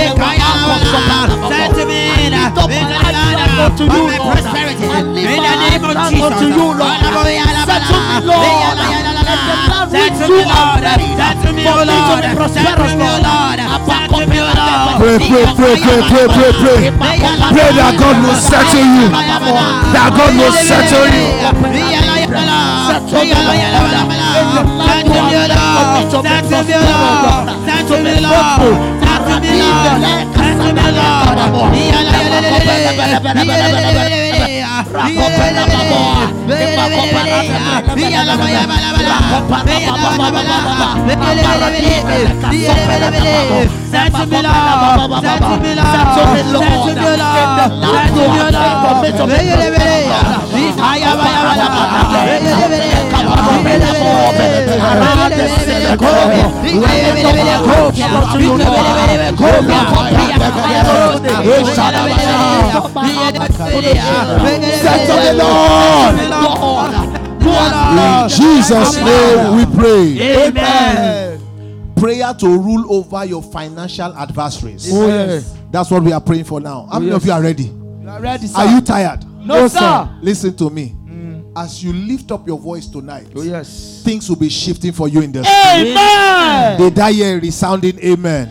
[SPEAKER 2] Settle me in the land of my prosperity. In the name of Jesus. Settle me, Lord. Settle me, Lord. Settle me, Lord. Settle me, Lord. Settle me, Lord. Pray, pray, pray, pray, pray, pray, pray. Pray that God will settle you. That God will settle you. In Jesus' name we pray.
[SPEAKER 3] Amen.
[SPEAKER 2] Prayer to rule over your financial adversaries.
[SPEAKER 3] Oh, yes.
[SPEAKER 2] That's what we are praying for now. How many of you are ready?
[SPEAKER 3] You are ready, sir.
[SPEAKER 2] Are you tired?
[SPEAKER 3] No, sir.
[SPEAKER 2] Listen to me. As you lift up your voice tonight,
[SPEAKER 3] Oh, yes.
[SPEAKER 2] things will be shifting for you in the
[SPEAKER 3] Amen.
[SPEAKER 2] They die here resounding amen.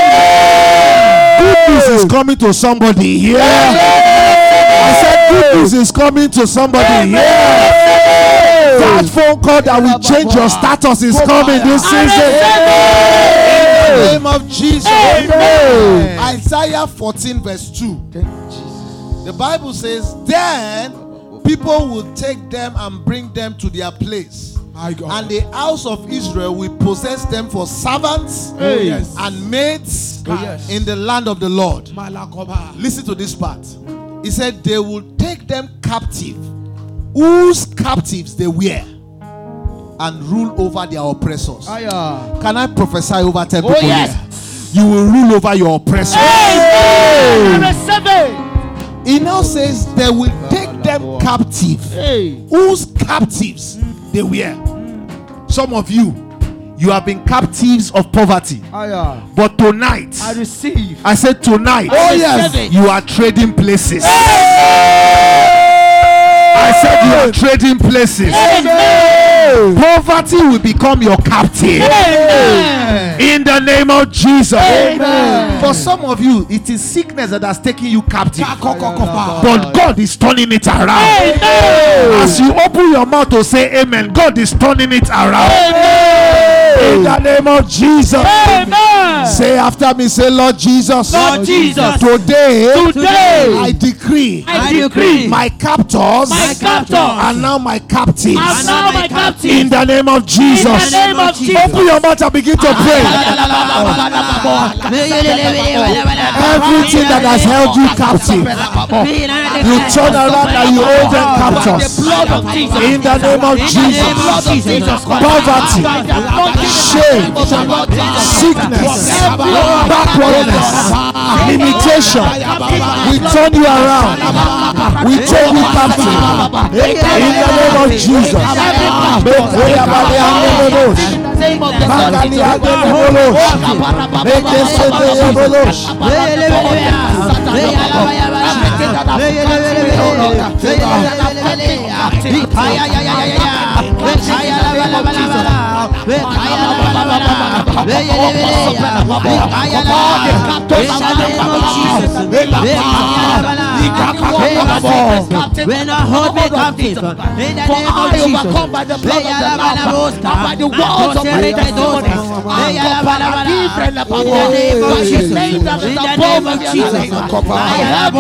[SPEAKER 2] Amen. Good news is coming to somebody here. I said good news is coming to somebody here. That phone call that will change your status is coming this season. In the name of Jesus. Amen. Isaiah fourteen verse two. The Bible says, then people will take them and bring them to their place. My God. And the house of Israel will possess them for servants
[SPEAKER 3] Oh, yes.
[SPEAKER 2] and maids
[SPEAKER 3] Oh, yes.
[SPEAKER 2] in the land of the Lord. Listen to this part. He said they will take them captive, whose captives they wear, and rule over their oppressors.
[SPEAKER 3] Aya.
[SPEAKER 2] Can I prophesy over ten
[SPEAKER 3] Oh,
[SPEAKER 2] people
[SPEAKER 3] yes.
[SPEAKER 2] here? You will rule over your oppressors.
[SPEAKER 3] Amen. Receive it.
[SPEAKER 2] He now says they will take them captive,
[SPEAKER 3] Hey.
[SPEAKER 2] whose captives they wear. Some of you, you have been captives of poverty,
[SPEAKER 3] Aya.
[SPEAKER 2] but tonight,
[SPEAKER 3] I receive.
[SPEAKER 2] I said tonight,
[SPEAKER 3] Oh, yes.
[SPEAKER 2] you are trading places. I said you are trading places.
[SPEAKER 3] Amen.
[SPEAKER 2] Poverty will become your captive.
[SPEAKER 3] Amen.
[SPEAKER 2] In the name of Jesus.
[SPEAKER 3] Amen.
[SPEAKER 2] For some of you, it is sickness that has taken you captive.
[SPEAKER 3] Amen.
[SPEAKER 2] But God is turning it around.
[SPEAKER 3] Amen.
[SPEAKER 2] As you open your mouth to say amen, God is turning it around.
[SPEAKER 3] Amen.
[SPEAKER 2] In the name of Jesus.
[SPEAKER 3] Amen.
[SPEAKER 2] Say after me, say Lord Jesus.
[SPEAKER 3] Lord Jesus.
[SPEAKER 2] Today,
[SPEAKER 3] Today,
[SPEAKER 2] I decree,
[SPEAKER 3] I decree
[SPEAKER 2] my captors,
[SPEAKER 3] my captors
[SPEAKER 2] are now my captives.
[SPEAKER 3] are now my captives.
[SPEAKER 2] In the name of Jesus.
[SPEAKER 3] In the name of Jesus.
[SPEAKER 2] Open your mouth and begin to pray. Everything that has held you captive, you turn around and you hold them captors. In the name of Jesus. Poverty, shame, sickness, backwardness, limitation, we turn you around. We turn you captive. In the name of Jesus.
[SPEAKER 5] When I hold me captive, in the name of Jesus, overcome by the blood of the Lamb, by the walls of my testimony, in the name of Jesus, in the name of Jesus, I have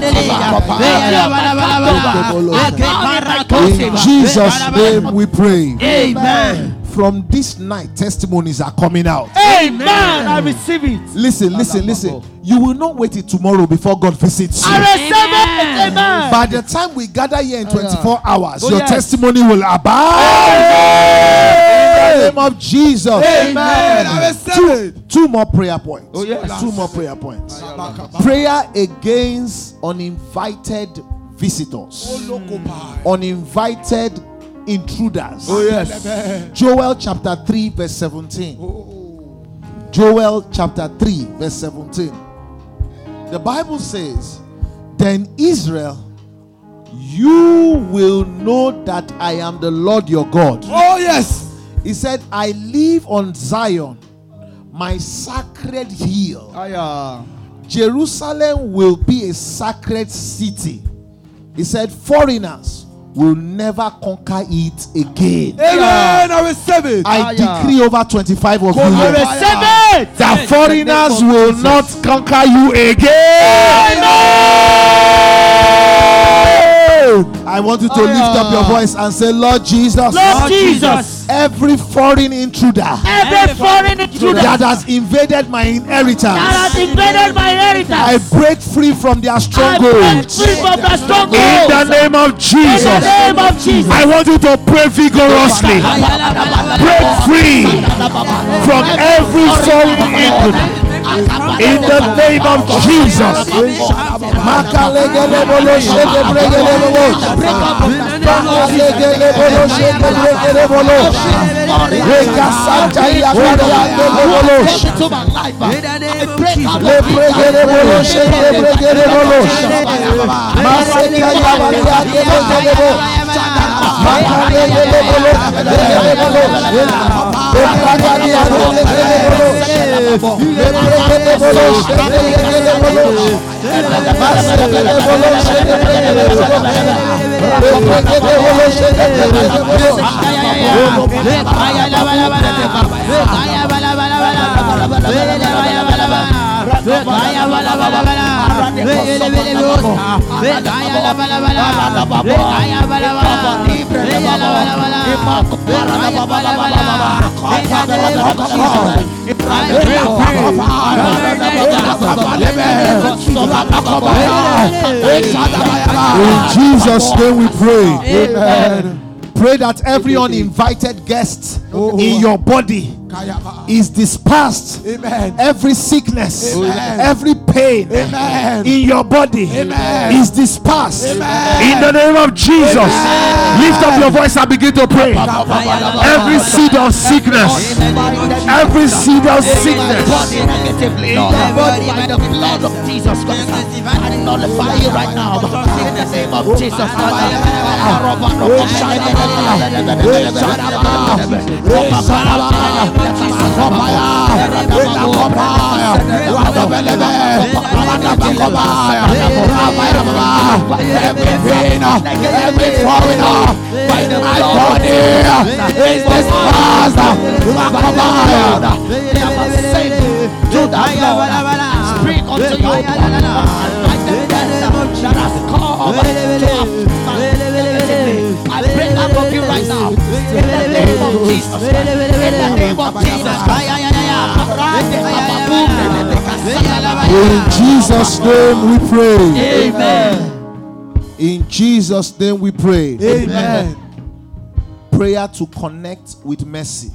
[SPEAKER 2] in Jesus' name we pray.
[SPEAKER 5] Amen.
[SPEAKER 2] From this night, testimonies are coming out.
[SPEAKER 3] Amen. I receive it.
[SPEAKER 2] Listen, listen, listen. You will not wait till tomorrow before God visits you.
[SPEAKER 3] I receive it. Amen.
[SPEAKER 2] By the time we gather here in twenty-four hours,
[SPEAKER 3] Oh,
[SPEAKER 2] your
[SPEAKER 3] yes.
[SPEAKER 2] testimony will abound. In the name of Jesus.
[SPEAKER 3] Amen. I receive
[SPEAKER 2] Two,
[SPEAKER 3] it.
[SPEAKER 2] two more prayer points.
[SPEAKER 3] Oh, yes.
[SPEAKER 2] Two more prayer points. Prayer against uninvited visitors, uninvited intruders.
[SPEAKER 3] Oh, yes.
[SPEAKER 2] Joel chapter three, verse seventeen. Joel chapter three, verse seventeen. The Bible says, then Israel, you will know that I am the Lord your God.
[SPEAKER 3] Oh, yes.
[SPEAKER 2] He said, I live on Zion, my sacred hill.
[SPEAKER 3] Aya.
[SPEAKER 2] Jerusalem will be a sacred city. He said, foreigners will never conquer it again.
[SPEAKER 3] Amen. I receive it.
[SPEAKER 2] I decree over twenty-five of you
[SPEAKER 3] I
[SPEAKER 2] here
[SPEAKER 3] receive it.
[SPEAKER 2] that foreigners will not conquer you again. I want you to lift up your voice and say, Lord Jesus,
[SPEAKER 5] Lord Jesus,
[SPEAKER 2] every foreign intruder
[SPEAKER 5] every foreign intruder
[SPEAKER 2] that has invaded my inheritance,
[SPEAKER 5] that has invaded my inheritance,
[SPEAKER 2] I break free from their
[SPEAKER 5] I break
[SPEAKER 2] strongholds.
[SPEAKER 5] free from the
[SPEAKER 2] In
[SPEAKER 5] strongholds.
[SPEAKER 2] the name of
[SPEAKER 5] In the
[SPEAKER 2] Jesus,
[SPEAKER 5] name of Jesus.
[SPEAKER 2] I want you to pray vigorously. Break free from every foreign intruder. In the name of Jesus. In Jesus' name we pray. Amen. Pray that every uninvited guest in your body is dispersed.
[SPEAKER 3] Amen.
[SPEAKER 2] Every sickness,
[SPEAKER 3] Amen.
[SPEAKER 2] every pain
[SPEAKER 3] Amen.
[SPEAKER 2] in your body
[SPEAKER 3] Amen.
[SPEAKER 2] is dispersed.
[SPEAKER 3] Amen.
[SPEAKER 2] In the name of Jesus.
[SPEAKER 3] Amen.
[SPEAKER 2] Lift up your voice and begin to pray. Every seed of sickness, every seed of sickness,
[SPEAKER 5] Negatively, Lord. By the blood of Jesus Christ, I nullify you right now. In the name of Jesus
[SPEAKER 3] Every foreigner by the body is dispersed.
[SPEAKER 5] to the Lord, speak unto you, like the death that has come to I bring out of you right now, in the name of Jesus, in the name of
[SPEAKER 2] In Jesus'
[SPEAKER 5] Jesus.
[SPEAKER 2] name we pray.
[SPEAKER 5] Amen.
[SPEAKER 2] In Jesus' name we pray.
[SPEAKER 3] Amen.
[SPEAKER 2] Prayer to connect with mercy.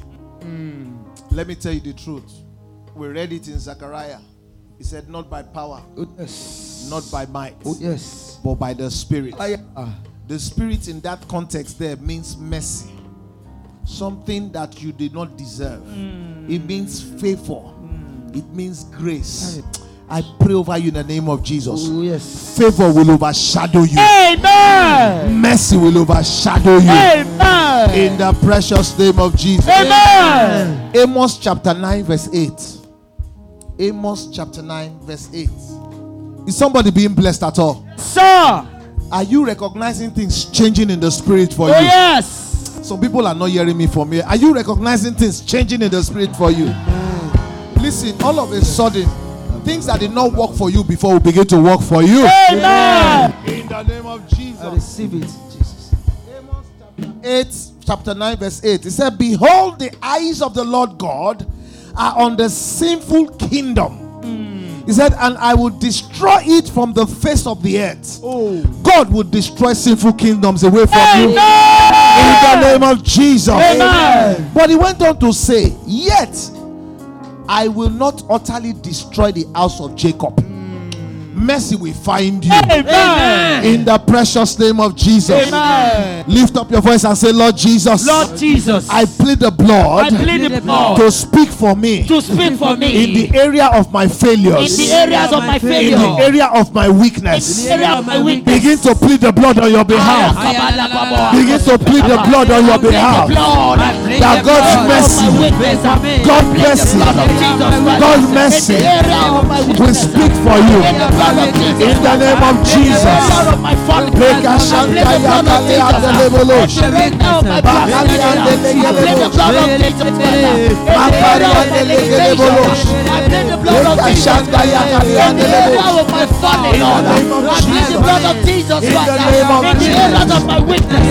[SPEAKER 2] Let me tell you the truth. We read it in Zechariah. He said, not by power,
[SPEAKER 3] Yes.
[SPEAKER 2] not by might,
[SPEAKER 3] Yes.
[SPEAKER 2] but by the Spirit.
[SPEAKER 3] Ah.
[SPEAKER 2] The Spirit in that context there means mercy. Something that you did not deserve. It means favor. It means grace. I pray over you in the name of Jesus.
[SPEAKER 3] Oh, yes.
[SPEAKER 2] Favor will overshadow you.
[SPEAKER 5] Amen.
[SPEAKER 2] Mercy will overshadow you.
[SPEAKER 5] Amen.
[SPEAKER 2] In the precious name of Jesus.
[SPEAKER 5] Amen.
[SPEAKER 2] Amos chapter nine verse eight. Amos chapter nine verse eight. Is somebody being blessed at all?
[SPEAKER 5] Sir.
[SPEAKER 2] Are you recognizing things changing in the spirit for
[SPEAKER 5] Oh
[SPEAKER 2] you?
[SPEAKER 5] yes.
[SPEAKER 2] Some people are not hearing me from here. Are you recognizing things changing in the spirit for you? Listen, all of a sudden, things that did not work for you before will begin to work for you.
[SPEAKER 5] Amen.
[SPEAKER 2] In the name of Jesus.
[SPEAKER 3] I receive it, Jesus.
[SPEAKER 2] Amos chapter eight, chapter nine, verse eight. It said, behold, the eyes of the Lord God are on the sinful kingdom. He said, and I will destroy it from the face of the earth.
[SPEAKER 3] Oh.
[SPEAKER 2] God will destroy sinful kingdoms away from you.
[SPEAKER 5] Amen.
[SPEAKER 2] In the name of Jesus.
[SPEAKER 5] Amen.
[SPEAKER 2] But he went on to say, yet I will not utterly destroy the house of Jacob. Mercy will find you.
[SPEAKER 5] Amen.
[SPEAKER 2] In the precious name of Jesus.
[SPEAKER 5] Amen.
[SPEAKER 2] Lift up your voice and say, Lord Jesus,
[SPEAKER 5] Lord Jesus,
[SPEAKER 2] I plead the blood
[SPEAKER 5] I plead the blood
[SPEAKER 2] to speak for me
[SPEAKER 5] to speak for
[SPEAKER 2] in
[SPEAKER 5] me
[SPEAKER 2] the area of my
[SPEAKER 5] in
[SPEAKER 2] failures,
[SPEAKER 5] the areas of my
[SPEAKER 2] in
[SPEAKER 5] failure,
[SPEAKER 2] the area of my
[SPEAKER 5] in
[SPEAKER 2] weakness.
[SPEAKER 5] the area of my weakness.
[SPEAKER 2] Begin to plead the blood on your behalf. Begin to plead the blood on your behalf. That God's mercy, God mercy, God mercy will speak for you.
[SPEAKER 5] blood of Jesus.
[SPEAKER 2] In the name of Jesus.
[SPEAKER 5] The blood of my family. I plead the blood of Jesus. The area of my blood. I plead the blood of Jesus. In the area of my limitation. I plead the blood of Jesus. In the area of my family, Lord. I plead the blood of Jesus. In the area of my weakness.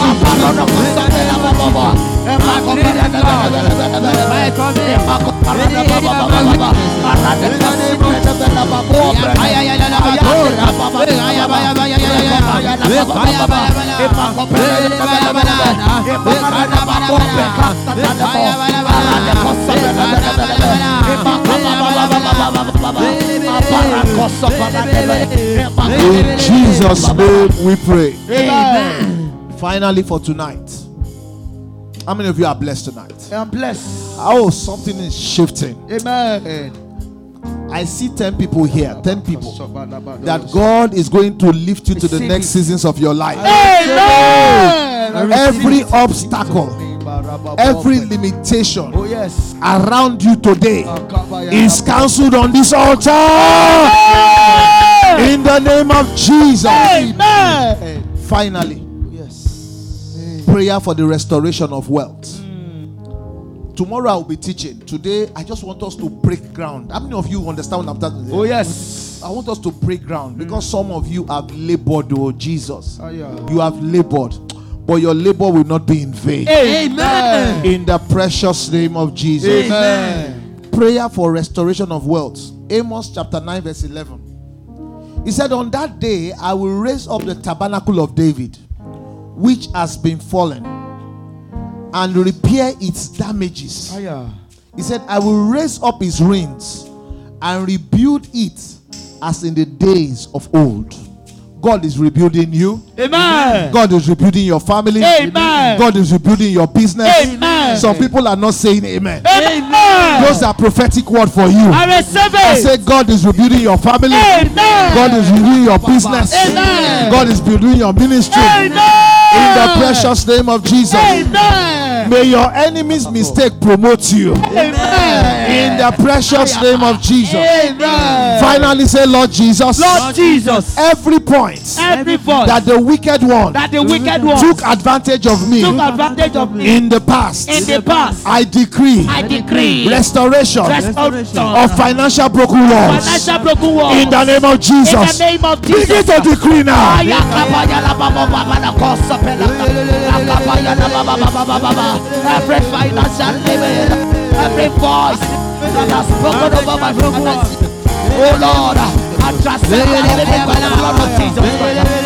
[SPEAKER 2] In Jesus' name we pray.
[SPEAKER 5] Amen.
[SPEAKER 2] Finally, for tonight, how many of you are blessed tonight?
[SPEAKER 3] I'm blessed.
[SPEAKER 2] Oh, something is shifting.
[SPEAKER 3] Amen.
[SPEAKER 2] I see ten people here, ten people, that God is going to lift you to the next seasons of your life.
[SPEAKER 3] Amen.
[SPEAKER 2] Every obstacle, every limitation
[SPEAKER 3] Oh yes.
[SPEAKER 2] around you today is cancelled on this altar. In the name of Jesus.
[SPEAKER 3] Amen.
[SPEAKER 2] Finally,
[SPEAKER 3] Yes.
[SPEAKER 2] prayer for the restoration of wealth. Tomorrow I will be teaching. Today I just want us to break ground. How many of you understand what I'm talking about?
[SPEAKER 3] Oh yes.
[SPEAKER 2] I want us to break ground because some of you have labored, oh Jesus.
[SPEAKER 3] Oh, yeah.
[SPEAKER 2] You have labored, but your labor will not be in vain.
[SPEAKER 3] Amen.
[SPEAKER 2] In the precious name of Jesus.
[SPEAKER 3] Amen.
[SPEAKER 2] Prayer for restoration of wealth. Amos chapter nine verse eleven. He said, on that day I will raise up the tabernacle of David, which has been fallen, and repair its damages.
[SPEAKER 3] Oh, yeah.
[SPEAKER 2] He said, I will raise up its ruins and rebuild it as in the days of old. God is rebuilding you.
[SPEAKER 3] Amen.
[SPEAKER 2] God is rebuilding your family.
[SPEAKER 3] Amen.
[SPEAKER 2] God is rebuilding your business.
[SPEAKER 3] Amen.
[SPEAKER 2] Some people are not saying amen.
[SPEAKER 3] Amen.
[SPEAKER 2] Those are prophetic word for you.
[SPEAKER 3] I receive
[SPEAKER 2] I
[SPEAKER 3] it.
[SPEAKER 2] say God is rebuilding your family.
[SPEAKER 3] Amen.
[SPEAKER 2] God is rebuilding your business.
[SPEAKER 3] Amen.
[SPEAKER 2] God is building your ministry.
[SPEAKER 3] Amen.
[SPEAKER 2] In the precious name of Jesus.
[SPEAKER 3] Amen.
[SPEAKER 2] May your enemy's mistake promote you.
[SPEAKER 3] Amen.
[SPEAKER 2] In the precious name of Jesus.
[SPEAKER 3] Amen.
[SPEAKER 2] Finally say, Lord Jesus.
[SPEAKER 3] Lord Jesus.
[SPEAKER 2] Every point
[SPEAKER 3] Every voice
[SPEAKER 2] that the wicked one
[SPEAKER 3] that the wicked one
[SPEAKER 2] took advantage of me
[SPEAKER 3] took advantage of me
[SPEAKER 2] in the past,
[SPEAKER 3] in the past,
[SPEAKER 2] I decree
[SPEAKER 3] I decree
[SPEAKER 2] restoration
[SPEAKER 3] restoration
[SPEAKER 2] of financial broken walls.
[SPEAKER 3] financial broken walls.
[SPEAKER 2] In the name of
[SPEAKER 3] In
[SPEAKER 2] Jesus.
[SPEAKER 3] the name of Jesus.
[SPEAKER 2] Begin to decree now.
[SPEAKER 3] Every financial limit, every voice that has spoken over my finances, oh Lord, I trust the blood of Jesus.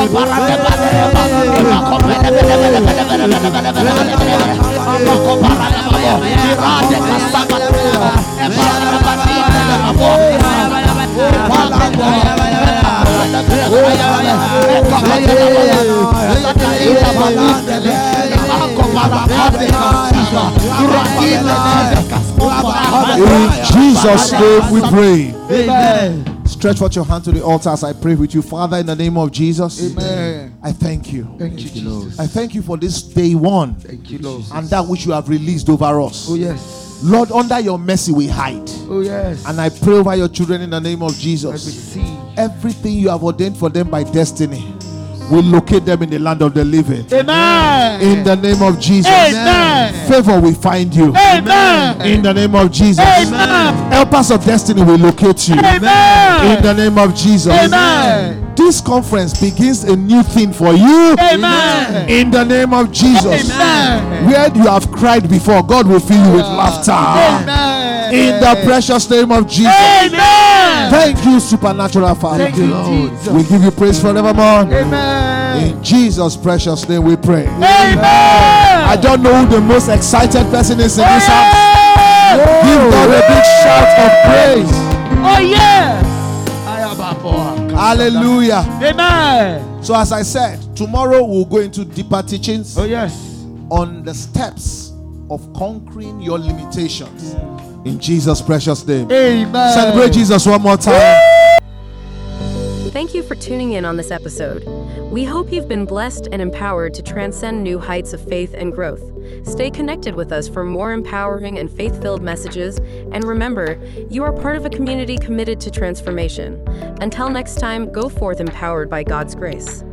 [SPEAKER 2] In Jesus' name we pray.
[SPEAKER 3] Amen.
[SPEAKER 2] Stretch forth your hand to the altar as I pray with you. Father, in the name of Jesus,
[SPEAKER 3] Amen.
[SPEAKER 2] I thank you.
[SPEAKER 3] Thank you, Jesus.
[SPEAKER 2] I thank you for this day one
[SPEAKER 3] Thank you, Lord.
[SPEAKER 2] and that which you have released over us.
[SPEAKER 3] Oh yes.
[SPEAKER 2] Lord, under your mercy we hide.
[SPEAKER 3] Oh yes.
[SPEAKER 2] And I pray over your children in the name of
[SPEAKER 3] I
[SPEAKER 2] Jesus.
[SPEAKER 3] receive.
[SPEAKER 2] Everything you have ordained for them by destiny will locate them in the land of the living.
[SPEAKER 3] Amen.
[SPEAKER 2] In the name of Jesus.
[SPEAKER 3] Amen.
[SPEAKER 2] Favor will find you.
[SPEAKER 3] Amen.
[SPEAKER 2] In the name of Jesus.
[SPEAKER 3] Amen.
[SPEAKER 2] Helpers of destiny will locate you.
[SPEAKER 3] Amen.
[SPEAKER 2] In the name of Jesus.
[SPEAKER 3] Amen.
[SPEAKER 2] This conference begins a new thing for you.
[SPEAKER 3] Amen.
[SPEAKER 2] In the name of Jesus.
[SPEAKER 3] Amen.
[SPEAKER 2] Where you have cried before, God will fill you with laughter.
[SPEAKER 3] Amen.
[SPEAKER 2] In the precious name of Jesus.
[SPEAKER 3] Amen.
[SPEAKER 2] Thank you, supernatural Father.
[SPEAKER 3] Thank you, Jesus.
[SPEAKER 2] We give you praise forevermore.
[SPEAKER 3] Amen.
[SPEAKER 2] In Jesus' precious name we pray.
[SPEAKER 3] Amen.
[SPEAKER 2] I don't know who the most excited person is in this house. Give God a big shout of praise.
[SPEAKER 3] Oh yes. I am a boy.
[SPEAKER 2] Hallelujah.
[SPEAKER 3] Amen.
[SPEAKER 2] So as I said, tomorrow we'll go into deeper teachings
[SPEAKER 3] Oh yes.
[SPEAKER 2] on the steps of conquering your limitations. In Jesus' precious name.
[SPEAKER 3] Amen.
[SPEAKER 2] Celebrate Jesus one more time.
[SPEAKER 1] Thank you for tuning in on this episode. We hope you've been blessed and empowered to transcend new heights of faith and growth. Stay connected with us for more empowering and faith-filled messages. And remember, you are part of a community committed to transformation. Until next time, go forth empowered by God's grace.